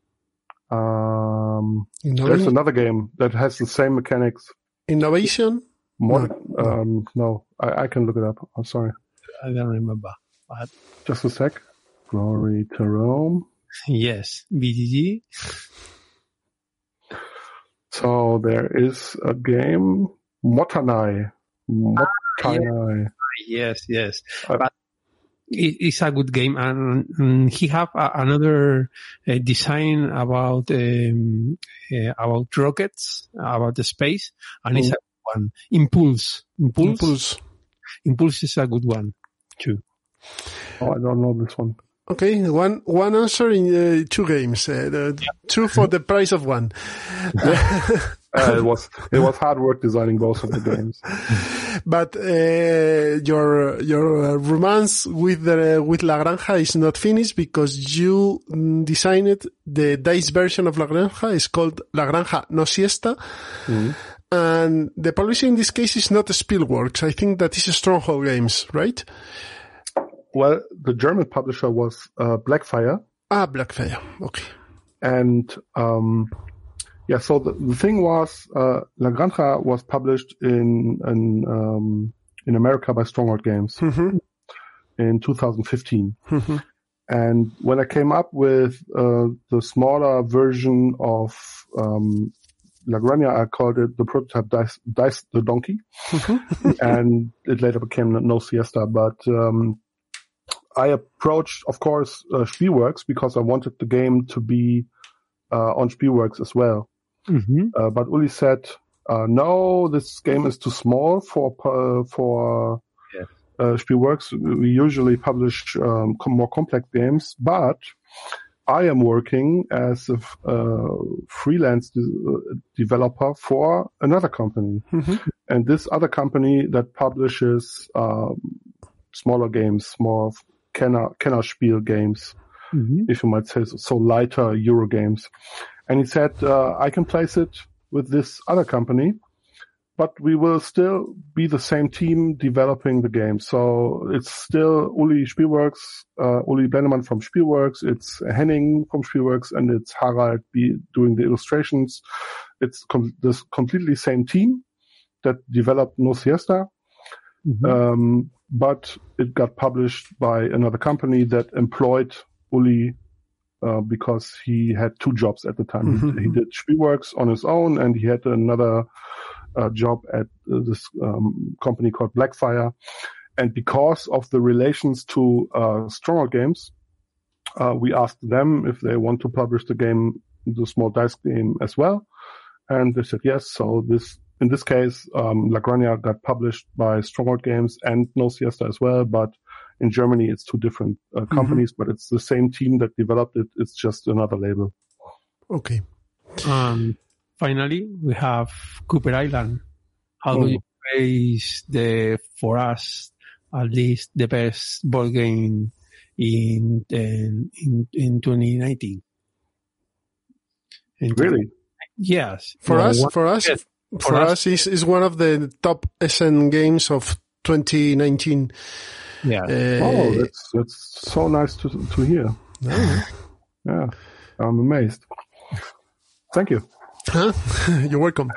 There's another game that has the same mechanics. Innovation? No, I can look it up. I'm sorry. I don't remember. But just a sec. Glory to Rome. Yes, BGG. So there is a game, Motanai. Yes. But it's a good game, and he have another design about rockets, about the space, and it's a good one. Impulse is a good one too. Oh, I don't know this one. Okay, one answer in 2 games, 2 for the price of 1. It was hard work designing both of the games. But your romance with La Granja is not finished because you designed the dice version of La Granja. It's called La Granja No Siesta. Mm-hmm. And the publisher in this case is not Spielworks. I think that is Stronghold Games, right? Well, the German publisher was Blackfire. Blackfire. Okay. And so the thing was, La Granja was published in America by Stronghold Games in 2015. Mm-hmm. And when I came up with the smaller version of La Granja, I called it the prototype Dice the Donkey, and it later became No Siesta. But I approached, of course, Spielworks because I wanted the game to be on Spielworks as well. Mm-hmm. But Uli said, no, this game is too small for Spielworks. We usually publish more complex games, but I am working as a freelance developer for another company. Mm-hmm. And this other company that publishes smaller games, more Kennerspiel games, if you might say so, lighter Euro games. And he said, I can place it with this other company, but we will still be the same team developing the game. So it's still Uli Spielworks, Uli Blennemann from Spielworks, it's Henning from Spielworks, and it's Harald doing the illustrations. It's this completely same team that developed No Siesta. Mm-hmm. But it got published by another company that employed Uli because he had 2 jobs at the time. Mm-hmm. He did Spielworks on his own, and he had another job at this company called Blackfire. And because of the relations to Stronghold Games, we asked them if they want to publish the small dice game as well. And they said yes. So in this case, La Granja got published by Stronghold Games and No Siesta as well, but in Germany it's 2 different companies, but it's the same team that developed it. It's just another label. Okay. Finally, we have Cooper Island. How do you place for us, at least the best board game in 2019? Really? Yes. For us, is one of the top SN games of 2019. Yeah. That's so nice to hear. Yeah, I'm amazed. Thank you. Huh? You're welcome.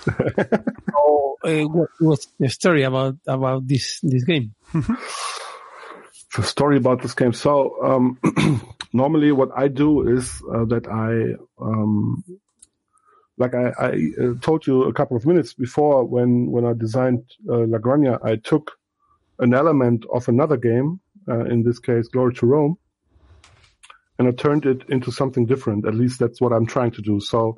What's the story about this game? The story about this game. So normally, what I do is that I told you a couple of minutes before when I designed La Granja, I took an element of another game, in this case Glory to Rome, and I turned it into something different. At least that's what I'm trying to do. So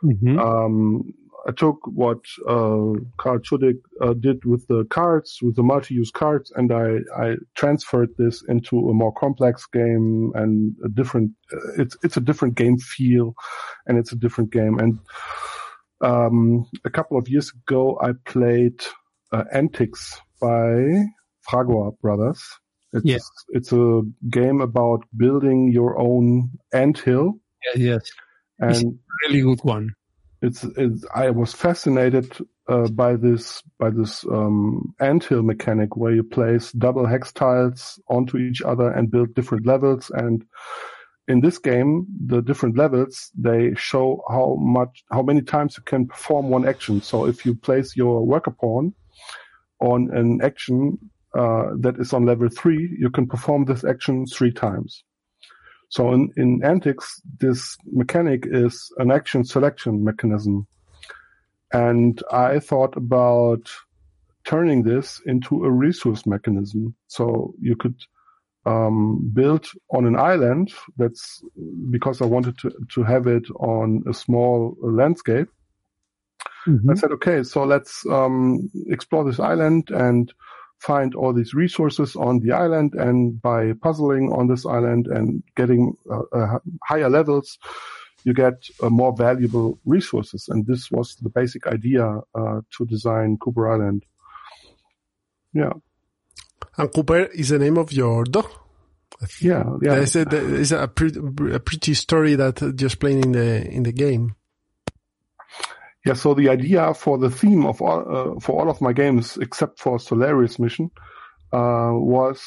I took what Karl Chudik did with the cards, with the multi-use cards, and I transferred this into a more complex game and a different. It's a different game feel, and it's a different game. And a couple of years ago, I played Antics by Fragor Brothers. It's a game about building your own anthill. Yes. And it's a really good one. I was fascinated by this anthill mechanic where you place double hex tiles onto each other and build different levels. And in this game, the different levels, they show how many times you can perform one action. So if you place your worker pawn on an action that is on level 3, you can perform this action 3 times. So in Antics, this mechanic is an action selection mechanism. And I thought about turning this into a resource mechanism. So you could build on an island. That's because I wanted to have it on a small landscape. Mm-hmm. I said, okay, so let's explore this island and find all these resources on the island, and by puzzling on this island and getting higher levels, you get more valuable resources. And this was the basic idea to design Cooper Island. Yeah. And Cooper is the name of your dog. Yeah. There's a pretty story that you're explaining in the game. Yeah, so the idea for the theme of all of my games, except for Solaris Mission, was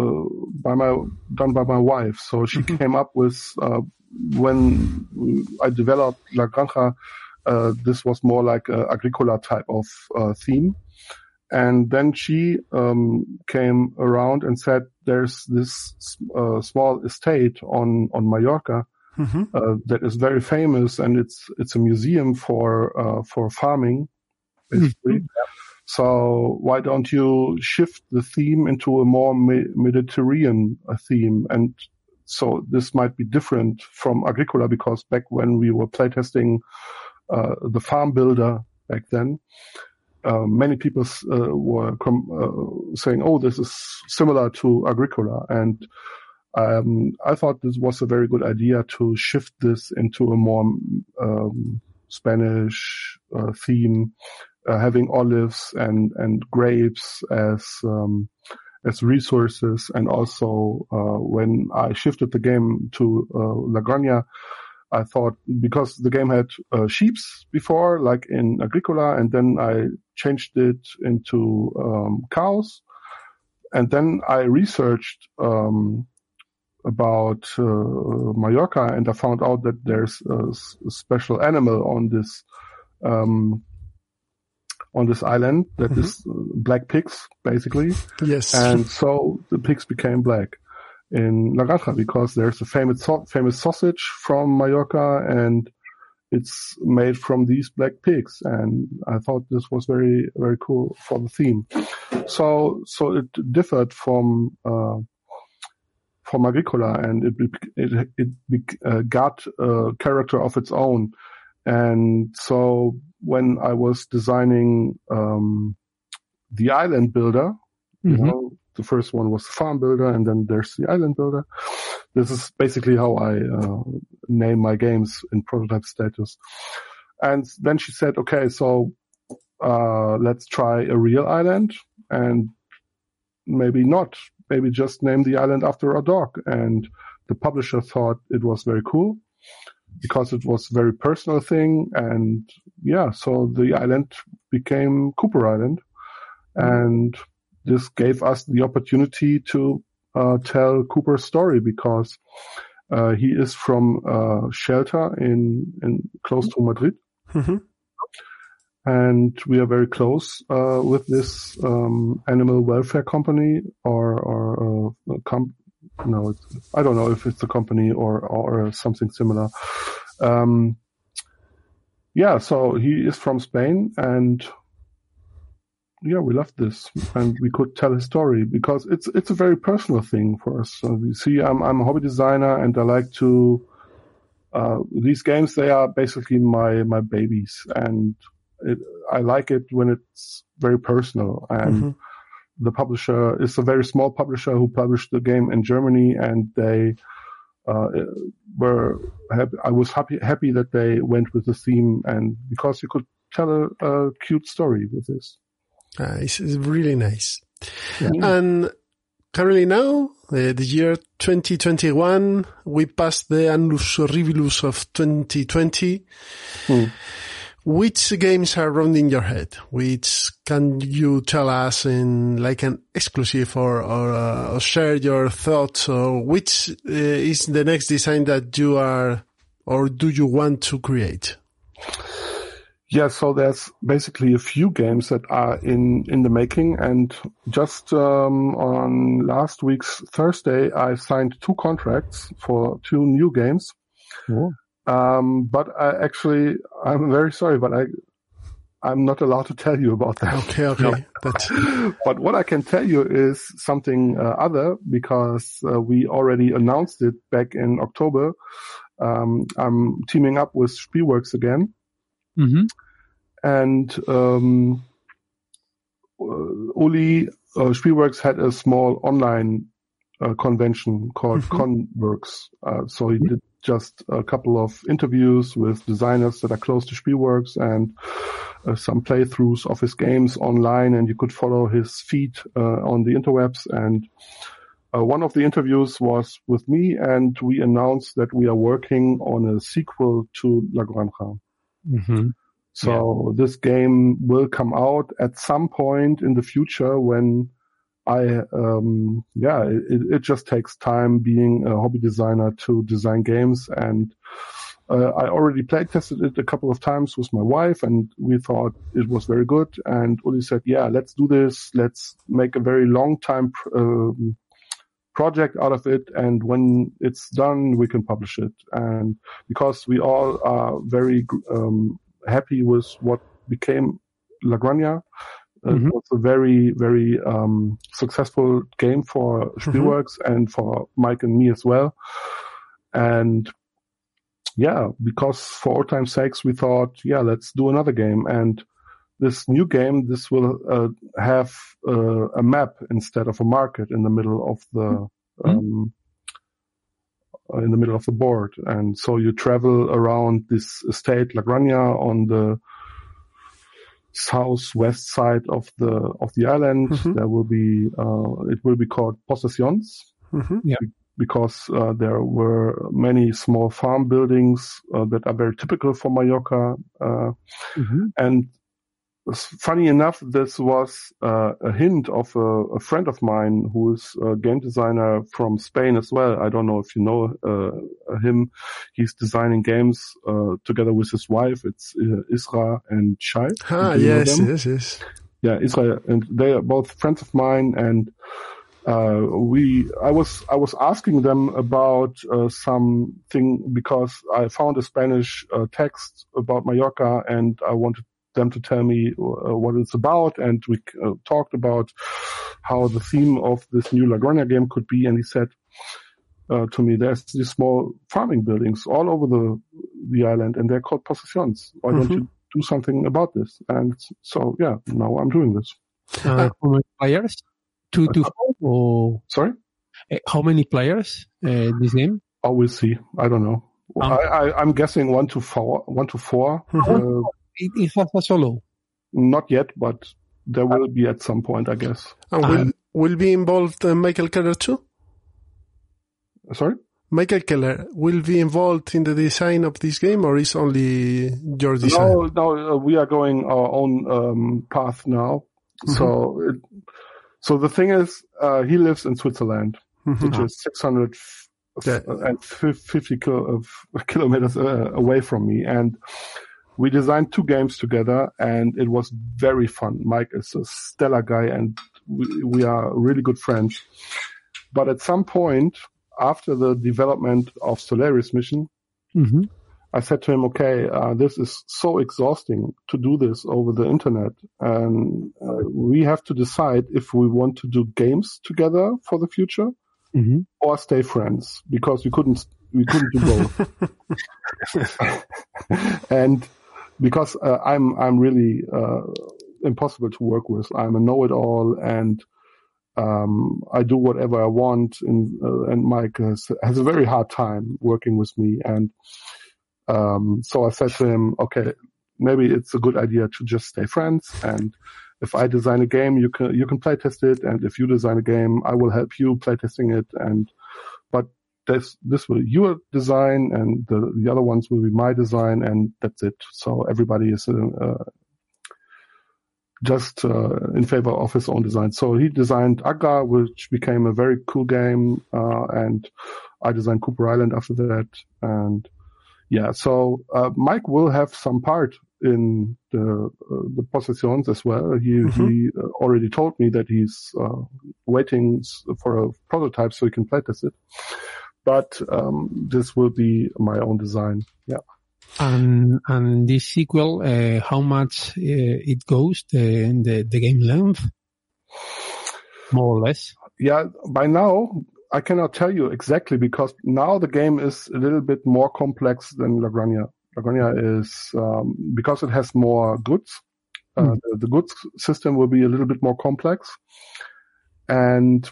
done by my wife. So she came up with when I developed La Granja. This was more like a Agricola type of theme, and then she came around and said, "There's this small estate on Mallorca." That is very famous, and it's a museum for farming, basically. Mm-hmm. So why don't you shift the theme into a more Mediterranean theme? And so this might be different from Agricola, because back when we were playtesting the Farm Builder back then, many people were saying, "Oh, this is similar to Agricola," and I thought this was a very good idea to shift this into a more Spanish theme, having olives and grapes as resources. And also, when I shifted the game to La Granja, I thought, because the game had sheeps before, like in Agricola, and then I changed it into cows, and then I researched about Mallorca, and I found out that there's a special animal on this island that is black pigs, basically. Yes. And so the pigs became black in La Granja, because there's a famous sausage from Mallorca, and it's made from these black pigs. And I thought this was very, very cool for the theme. So it differed from Agricola, and it got a character of its own. And so when I was designing the Island Builder, you know, the first one was the Farm Builder, and then there's the Island Builder. This is basically how I name my games in prototype status. And then she said, okay, so let's try a real island, and maybe not. Maybe just name the island after a dog. And the publisher thought it was very cool, because it was a very personal thing. And yeah, so the island became Cooper Island. And this gave us the opportunity to tell Cooper's story, because he is from Shelter in close to Madrid. Mm-hmm. And we are very close with this animal welfare company, or no, I don't know if it's a company or something similar. Yeah, so he is from Spain, and yeah, we loved this, and we could tell his story, because it's a very personal thing for us. So you see, I'm a hobby designer, and I like to these games, they are basically my babies, and I like it when it's very personal. And the publisher is a very small publisher who published the game in Germany, and they were happy. I was happy that they went with the theme, and because you could tell a cute story with this. It's really nice. Yeah. And currently now, the year 2021, we passed the annus horribilis of 2020. Which games are rounding your head? Which can you tell us in like an exclusive or share your thoughts? Or which is the next design that you are or do you want to create? Yeah, so there's basically a few games that are in the making, and just on last week's Thursday, I signed 2 contracts for 2 new games. Oh. But I'm very sorry, but I'm not allowed to tell you about that. Okay. But what I can tell you is something other, because we already announced it back in October. I'm teaming up with Spielworxx again. Mm-hmm. And Uli, Spielworxx had a small online convention called Conworks. So he did just a couple of interviews with designers that are close to Spielworxx and some playthroughs of his games online, and you could follow his feed on the interwebs. And one of the interviews was with me, and we announced that we are working on a sequel to La Granja. Mm-hmm. So this game will come out at some point in the future when it just takes time being a hobby designer to design games. And I already play tested it a couple of times with my wife, and we thought it was very good. And Uli said, yeah, let's do this. Let's make a very long time project out of it. And when it's done, we can publish it. And because we all are very happy with what became La Granja, it was a very, very successful game for Spielworxx and for Mike and me as well. And yeah, because for old time's sakes, we thought, yeah, let's do another game. And this new game, this will have a map instead of a market in the middle of the board. And so you travel around this estate La Granja on the southwest side of the island. There will be it will be called Possessions, because there were many small farm buildings that are very typical for Mallorca. And funny enough, this was a hint of a friend of mine who is a game designer from Spain as well. I don't know if you know him. He's designing games together with his wife. It's Isra and Shai. Yes. Yeah, Isra, and they are both friends of mine. And I was asking them about something, because I found a Spanish text about Mallorca, and I wanted them to tell me what it's about, and we talked about how the theme of this new La Granja game could be. And he said to me, there's these small farming buildings all over the island, and they're called Possessions. Why don't you do something about this? And so, yeah, now I'm doing this. How many players? 2 to 4? Or sorry? How many players this game? Oh, we'll see. I don't know. I'm guessing 1 to 4. It has a solo? Not yet, but there will be at some point, I guess. And will be involved Michael Keller too? Sorry? Michael Keller will be involved in the design of this game, or is only your design? No, we are going our own path now. So the thing is, he lives in Switzerland, which is 650 kilometers away from me. And we designed 2 games together, and it was very fun. Mike is a stellar guy, and we are really good friends. But at some point, after the development of Solaris Mission, I said to him, okay, this is so exhausting to do this over the internet. And we have to decide if we want to do games together for the future or stay friends, because we couldn't do both. And because I'm really impossible to work with. I'm a know-it-all, and I do whatever I want. And Mike has a very hard time working with me. And so I said to him, okay, maybe it's a good idea to just stay friends. And if I design a game, you can play test it, and if you design a game, I will help you play testing it. But this will your design, and the other ones will be my design, and that's it. So everybody is just in favor of his own design. So he designed Agga, which became a very cool game, and I designed Cooper Island after that. And yeah, so Mike will have some part in the Possessions as well. He already told me that he's waiting for a prototype so he can playtest it. But this will be my own design. Yeah. And this sequel, how much it goes, the game length? More or less? Yeah, by now, I cannot tell you exactly, because now the game is a little bit more complex than La Granja. La Granja is, because it has more goods, the goods system will be a little bit more complex. And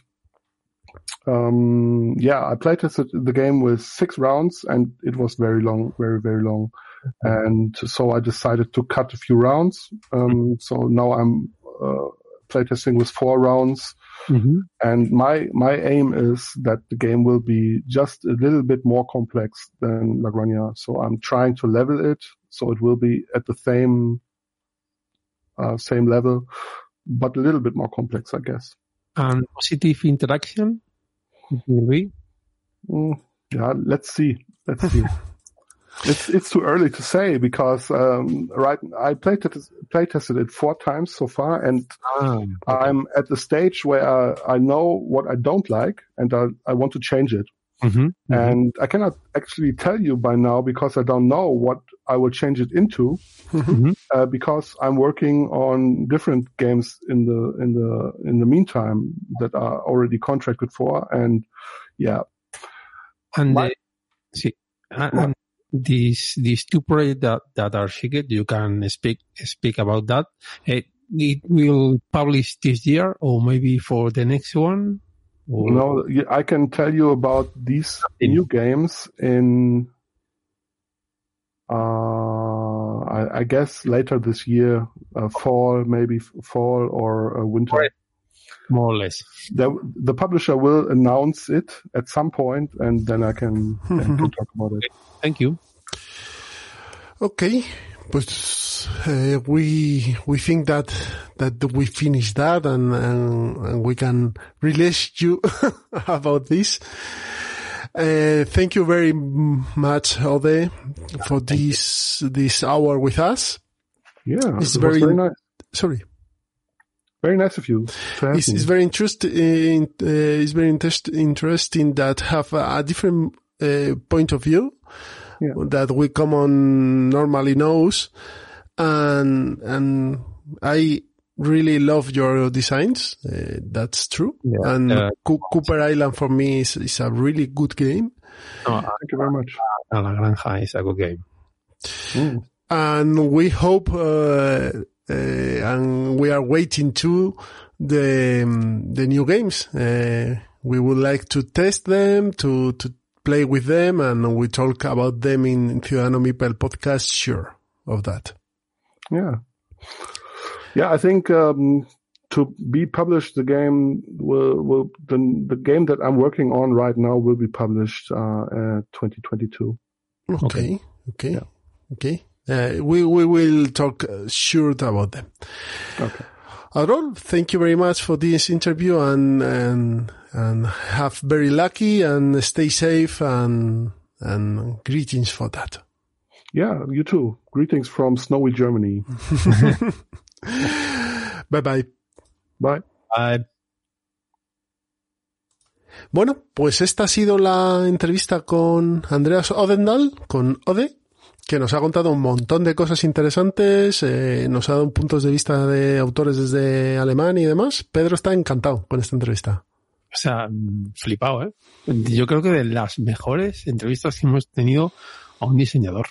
I playtested the game with 6 rounds, and it was very long, very, very long. And so I decided to cut a few rounds. So now I'm playtesting with 4 rounds. And my aim is that the game will be just a little bit more complex than La Granja. So I'm trying to level it so it will be at the same level, but a little bit more complex, I guess. And positive interaction? Maybe? Yeah, let's see. It's too early to say, because I playtested it 4 times so far, and I'm at the stage where I know what I don't like, and I want to change it. And I cannot actually tell you by now, because I don't know what I will change it into, because I'm working on different games in the meantime that are already contracted for, and yeah. And these 2 projects that are secret, you can speak about that. It will publish this year, or maybe for the next one? Or? No, I can tell you about these new games in, I guess later this year, fall or winter. More or less. The publisher will announce it at some point, and then I can talk about it. Thank you. Okay, pues we think that we finished that, and we can release you about this. Thank you very much, Ode, for this hour with us. Yeah, it's very nice. Sorry. Very nice of you. It's very interesting. It's very interesting that have a different point of view that we normally knows, and I really love your designs. That's true. Yeah. And Cooper Island for me is a really good game. Thank you very much. La Granja is a good game. And we hope. And we are waiting to the new games. We would like to test them, to play with them, and we talk about them in Ciudadano Meeple podcast. Sure of that. Yeah. I think to be published, the game the game that I'm working on right now will be published 2022. Okay. Yeah. Okay. We will talk sure about them. Okay. Adol, thank you very much for this interview, and have very lucky, and stay safe, and greetings for that. Yeah, you too. Greetings from snowy Germany. Bye. Bye. Bueno, pues esta ha sido la entrevista con Andreas Odendahl, con Ode, que nos ha contado un montón de cosas interesantes, nos ha dado puntos de vista de autores desde Alemania y demás. Pedro está encantado con esta entrevista. O sea, flipado, ¿eh? Yo creo que de las mejores entrevistas que hemos tenido a un diseñador.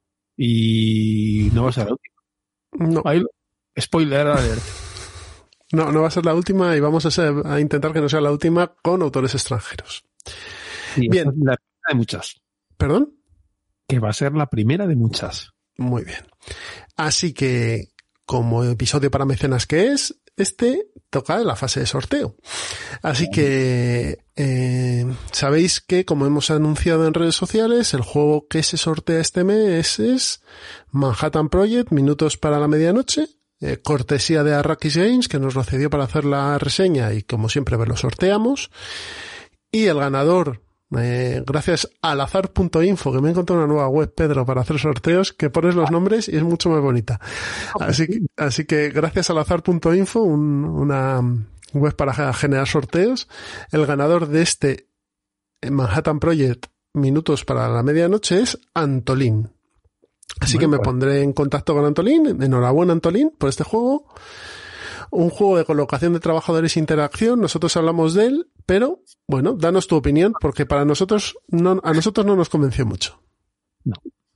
Y no va a ser la última. No. Ahí, spoiler alert. No va a ser la última, y vamos a intentar que no sea la última con autores extranjeros. Sí, bien. La primera de muchas. ¿Perdón? Que va a ser la primera de muchas. Muy bien. Así que como episodio para mecenas que es, toca la fase de sorteo. Así que sabéis que, como hemos anunciado en redes sociales, el juego que se sortea este mes es Manhattan Project, Minutos para la Medianoche, cortesía de Arrakis Games, que nos lo cedió para hacer la reseña y como siempre lo sorteamos. Y el ganador, gracias a alazar.info, que me he encontrado una nueva web, Pedro, para hacer sorteos, que pones los nombres y es mucho más bonita. Así que gracias a alazar.info, una web para generar sorteos, el ganador de este Manhattan Project Minutos para la Medianoche es Antolín. Así que me pondré en contacto con Antolín. Enhorabuena, Antolín, por este juego. Un juego de colocación de trabajadores e interacción. Nosotros hablamos de él, pero, bueno, danos tu opinión, porque a nosotros no nos convenció mucho. No.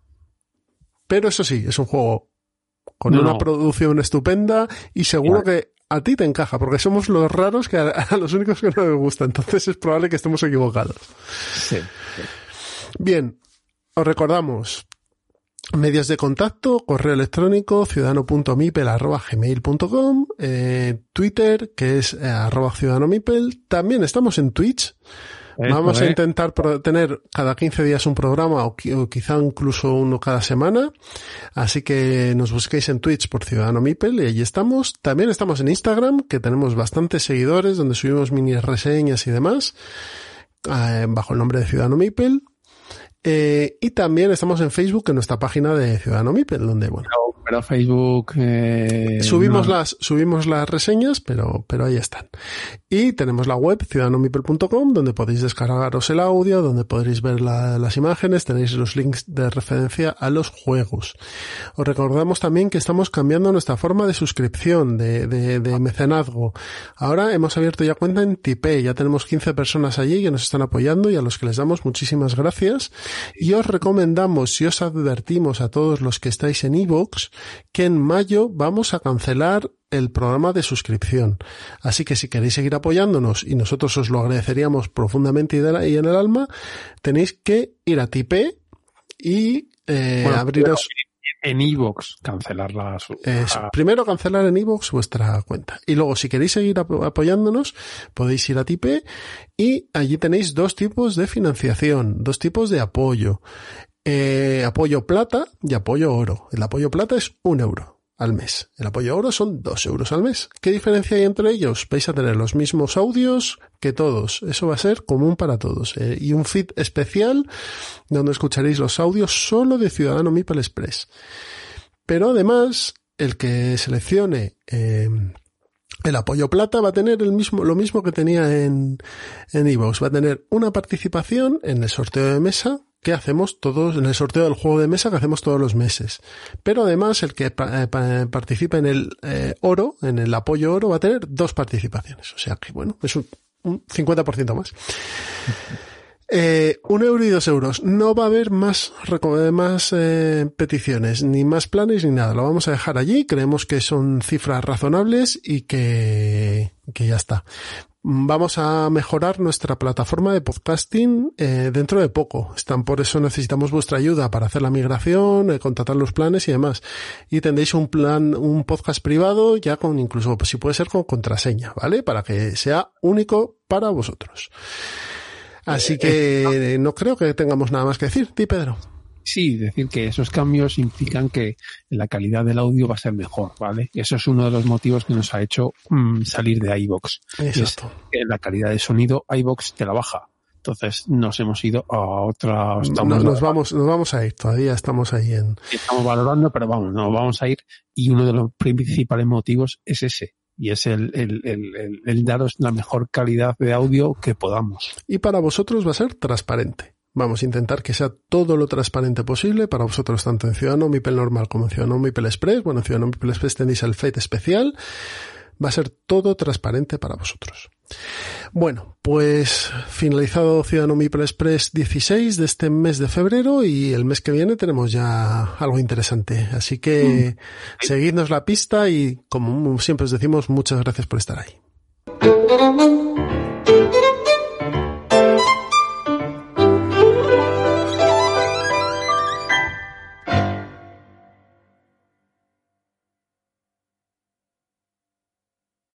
Pero eso sí, es un juego con una producción estupenda y seguro que a ti te encaja, porque somos los raros que a los únicos que no les gusta. Entonces es probable que estemos equivocados. Sí. Bien, os recordamos... Medios de contacto, correo electrónico ciudadano.mipel@gmail.com, Twitter, que es @ciudadanomipel. También estamos en Twitch. Vamos a intentar tener cada 15 días un programa o quizá incluso uno cada semana. Así que nos busquéis en Twitch por Ciudadano Mipel y allí estamos. También estamos en Instagram, que tenemos bastantes seguidores, donde subimos mini reseñas y demás, bajo el nombre de Ciudadano Mipel. Y también estamos en Facebook, en nuestra página de Ciudadano Mipel, donde, bueno. Pero Facebook... subimos las reseñas, pero ahí están. Y tenemos la web, ciudadanomipel.com, donde podéis descargaros el audio, donde podréis ver las imágenes, tenéis los links de referencia a los juegos. Os recordamos también que estamos cambiando nuestra forma de suscripción, de mecenazgo. Ahora hemos abierto ya cuenta en Tipeee, ya tenemos 15 personas allí que nos están apoyando y a los que les damos muchísimas gracias. Y os recomendamos y os advertimos a todos los que estáis en iVoox que en mayo vamos a cancelar el programa de suscripción. Así que si queréis seguir apoyándonos, y nosotros os lo agradeceríamos profundamente y en el alma, tenéis que ir a Tipeee y abriros... En iVoox, cancelarla. Primero cancelar en iVoox vuestra cuenta. Y luego, si queréis seguir apoyándonos, podéis ir a Tipeee y allí tenéis dos tipos de financiación, dos tipos de apoyo. Apoyo plata y apoyo oro. El apoyo plata es 1 euro al mes. El apoyo oro son 2 euros al mes. ¿Qué diferencia hay entre ellos? Vais a tener los mismos audios que todos. Eso va a ser común para todos. Y un feed especial donde escucharéis los audios solo de Ciudadano Mipel Express. Pero además, el que seleccione el apoyo plata va a tener lo mismo que tenía en iVoox. Va a tener una participación en el sorteo de mesa que hacemos todos, en el sorteo del juego de mesa que hacemos todos los meses. Pero además el que participa en el oro, en el apoyo oro, va a tener 2 participaciones. O sea que, bueno, es un 50% más. 1 euro y 2 euros. No va a haber más peticiones, ni más planes, ni nada. Lo vamos a dejar allí. Creemos que son cifras razonables y que ya está. Vamos a mejorar nuestra plataforma de podcasting dentro de poco. Por eso necesitamos vuestra ayuda para hacer la migración, contratar los planes y demás. Y tendréis un podcast privado ya con incluso, si puede ser, con contraseña, ¿vale? Para que sea único para vosotros. Así que no creo que tengamos nada más que decir. ¿Ti, Pedro? Sí, decir que esos cambios implican que la calidad del audio va a ser mejor, ¿vale? Eso es uno de los motivos que nos ha hecho salir de iVoox. Exacto. Es que la calidad de sonido, iVoox te la baja. Entonces nos hemos ido a otra... Nos vamos a ir, todavía estamos ahí Estamos valorando, pero nos vamos a ir. Y uno de los principales motivos es ese. Y es el daros la mejor calidad de audio que podamos. Y para vosotros va a ser transparente. Vamos a intentar que sea todo lo transparente posible para vosotros, tanto en Ciudadano Mipel normal como en Ciudadano Mipel Express. Bueno, en Ciudadano Mipel Express tenéis el feed especial. Va a ser todo transparente para vosotros. Bueno, pues finalizado Ciudadano Mipel Express 16 de este mes de febrero, y el mes que viene tenemos ya algo interesante. Así que seguidnos la pista y, como siempre os decimos, muchas gracias por estar ahí.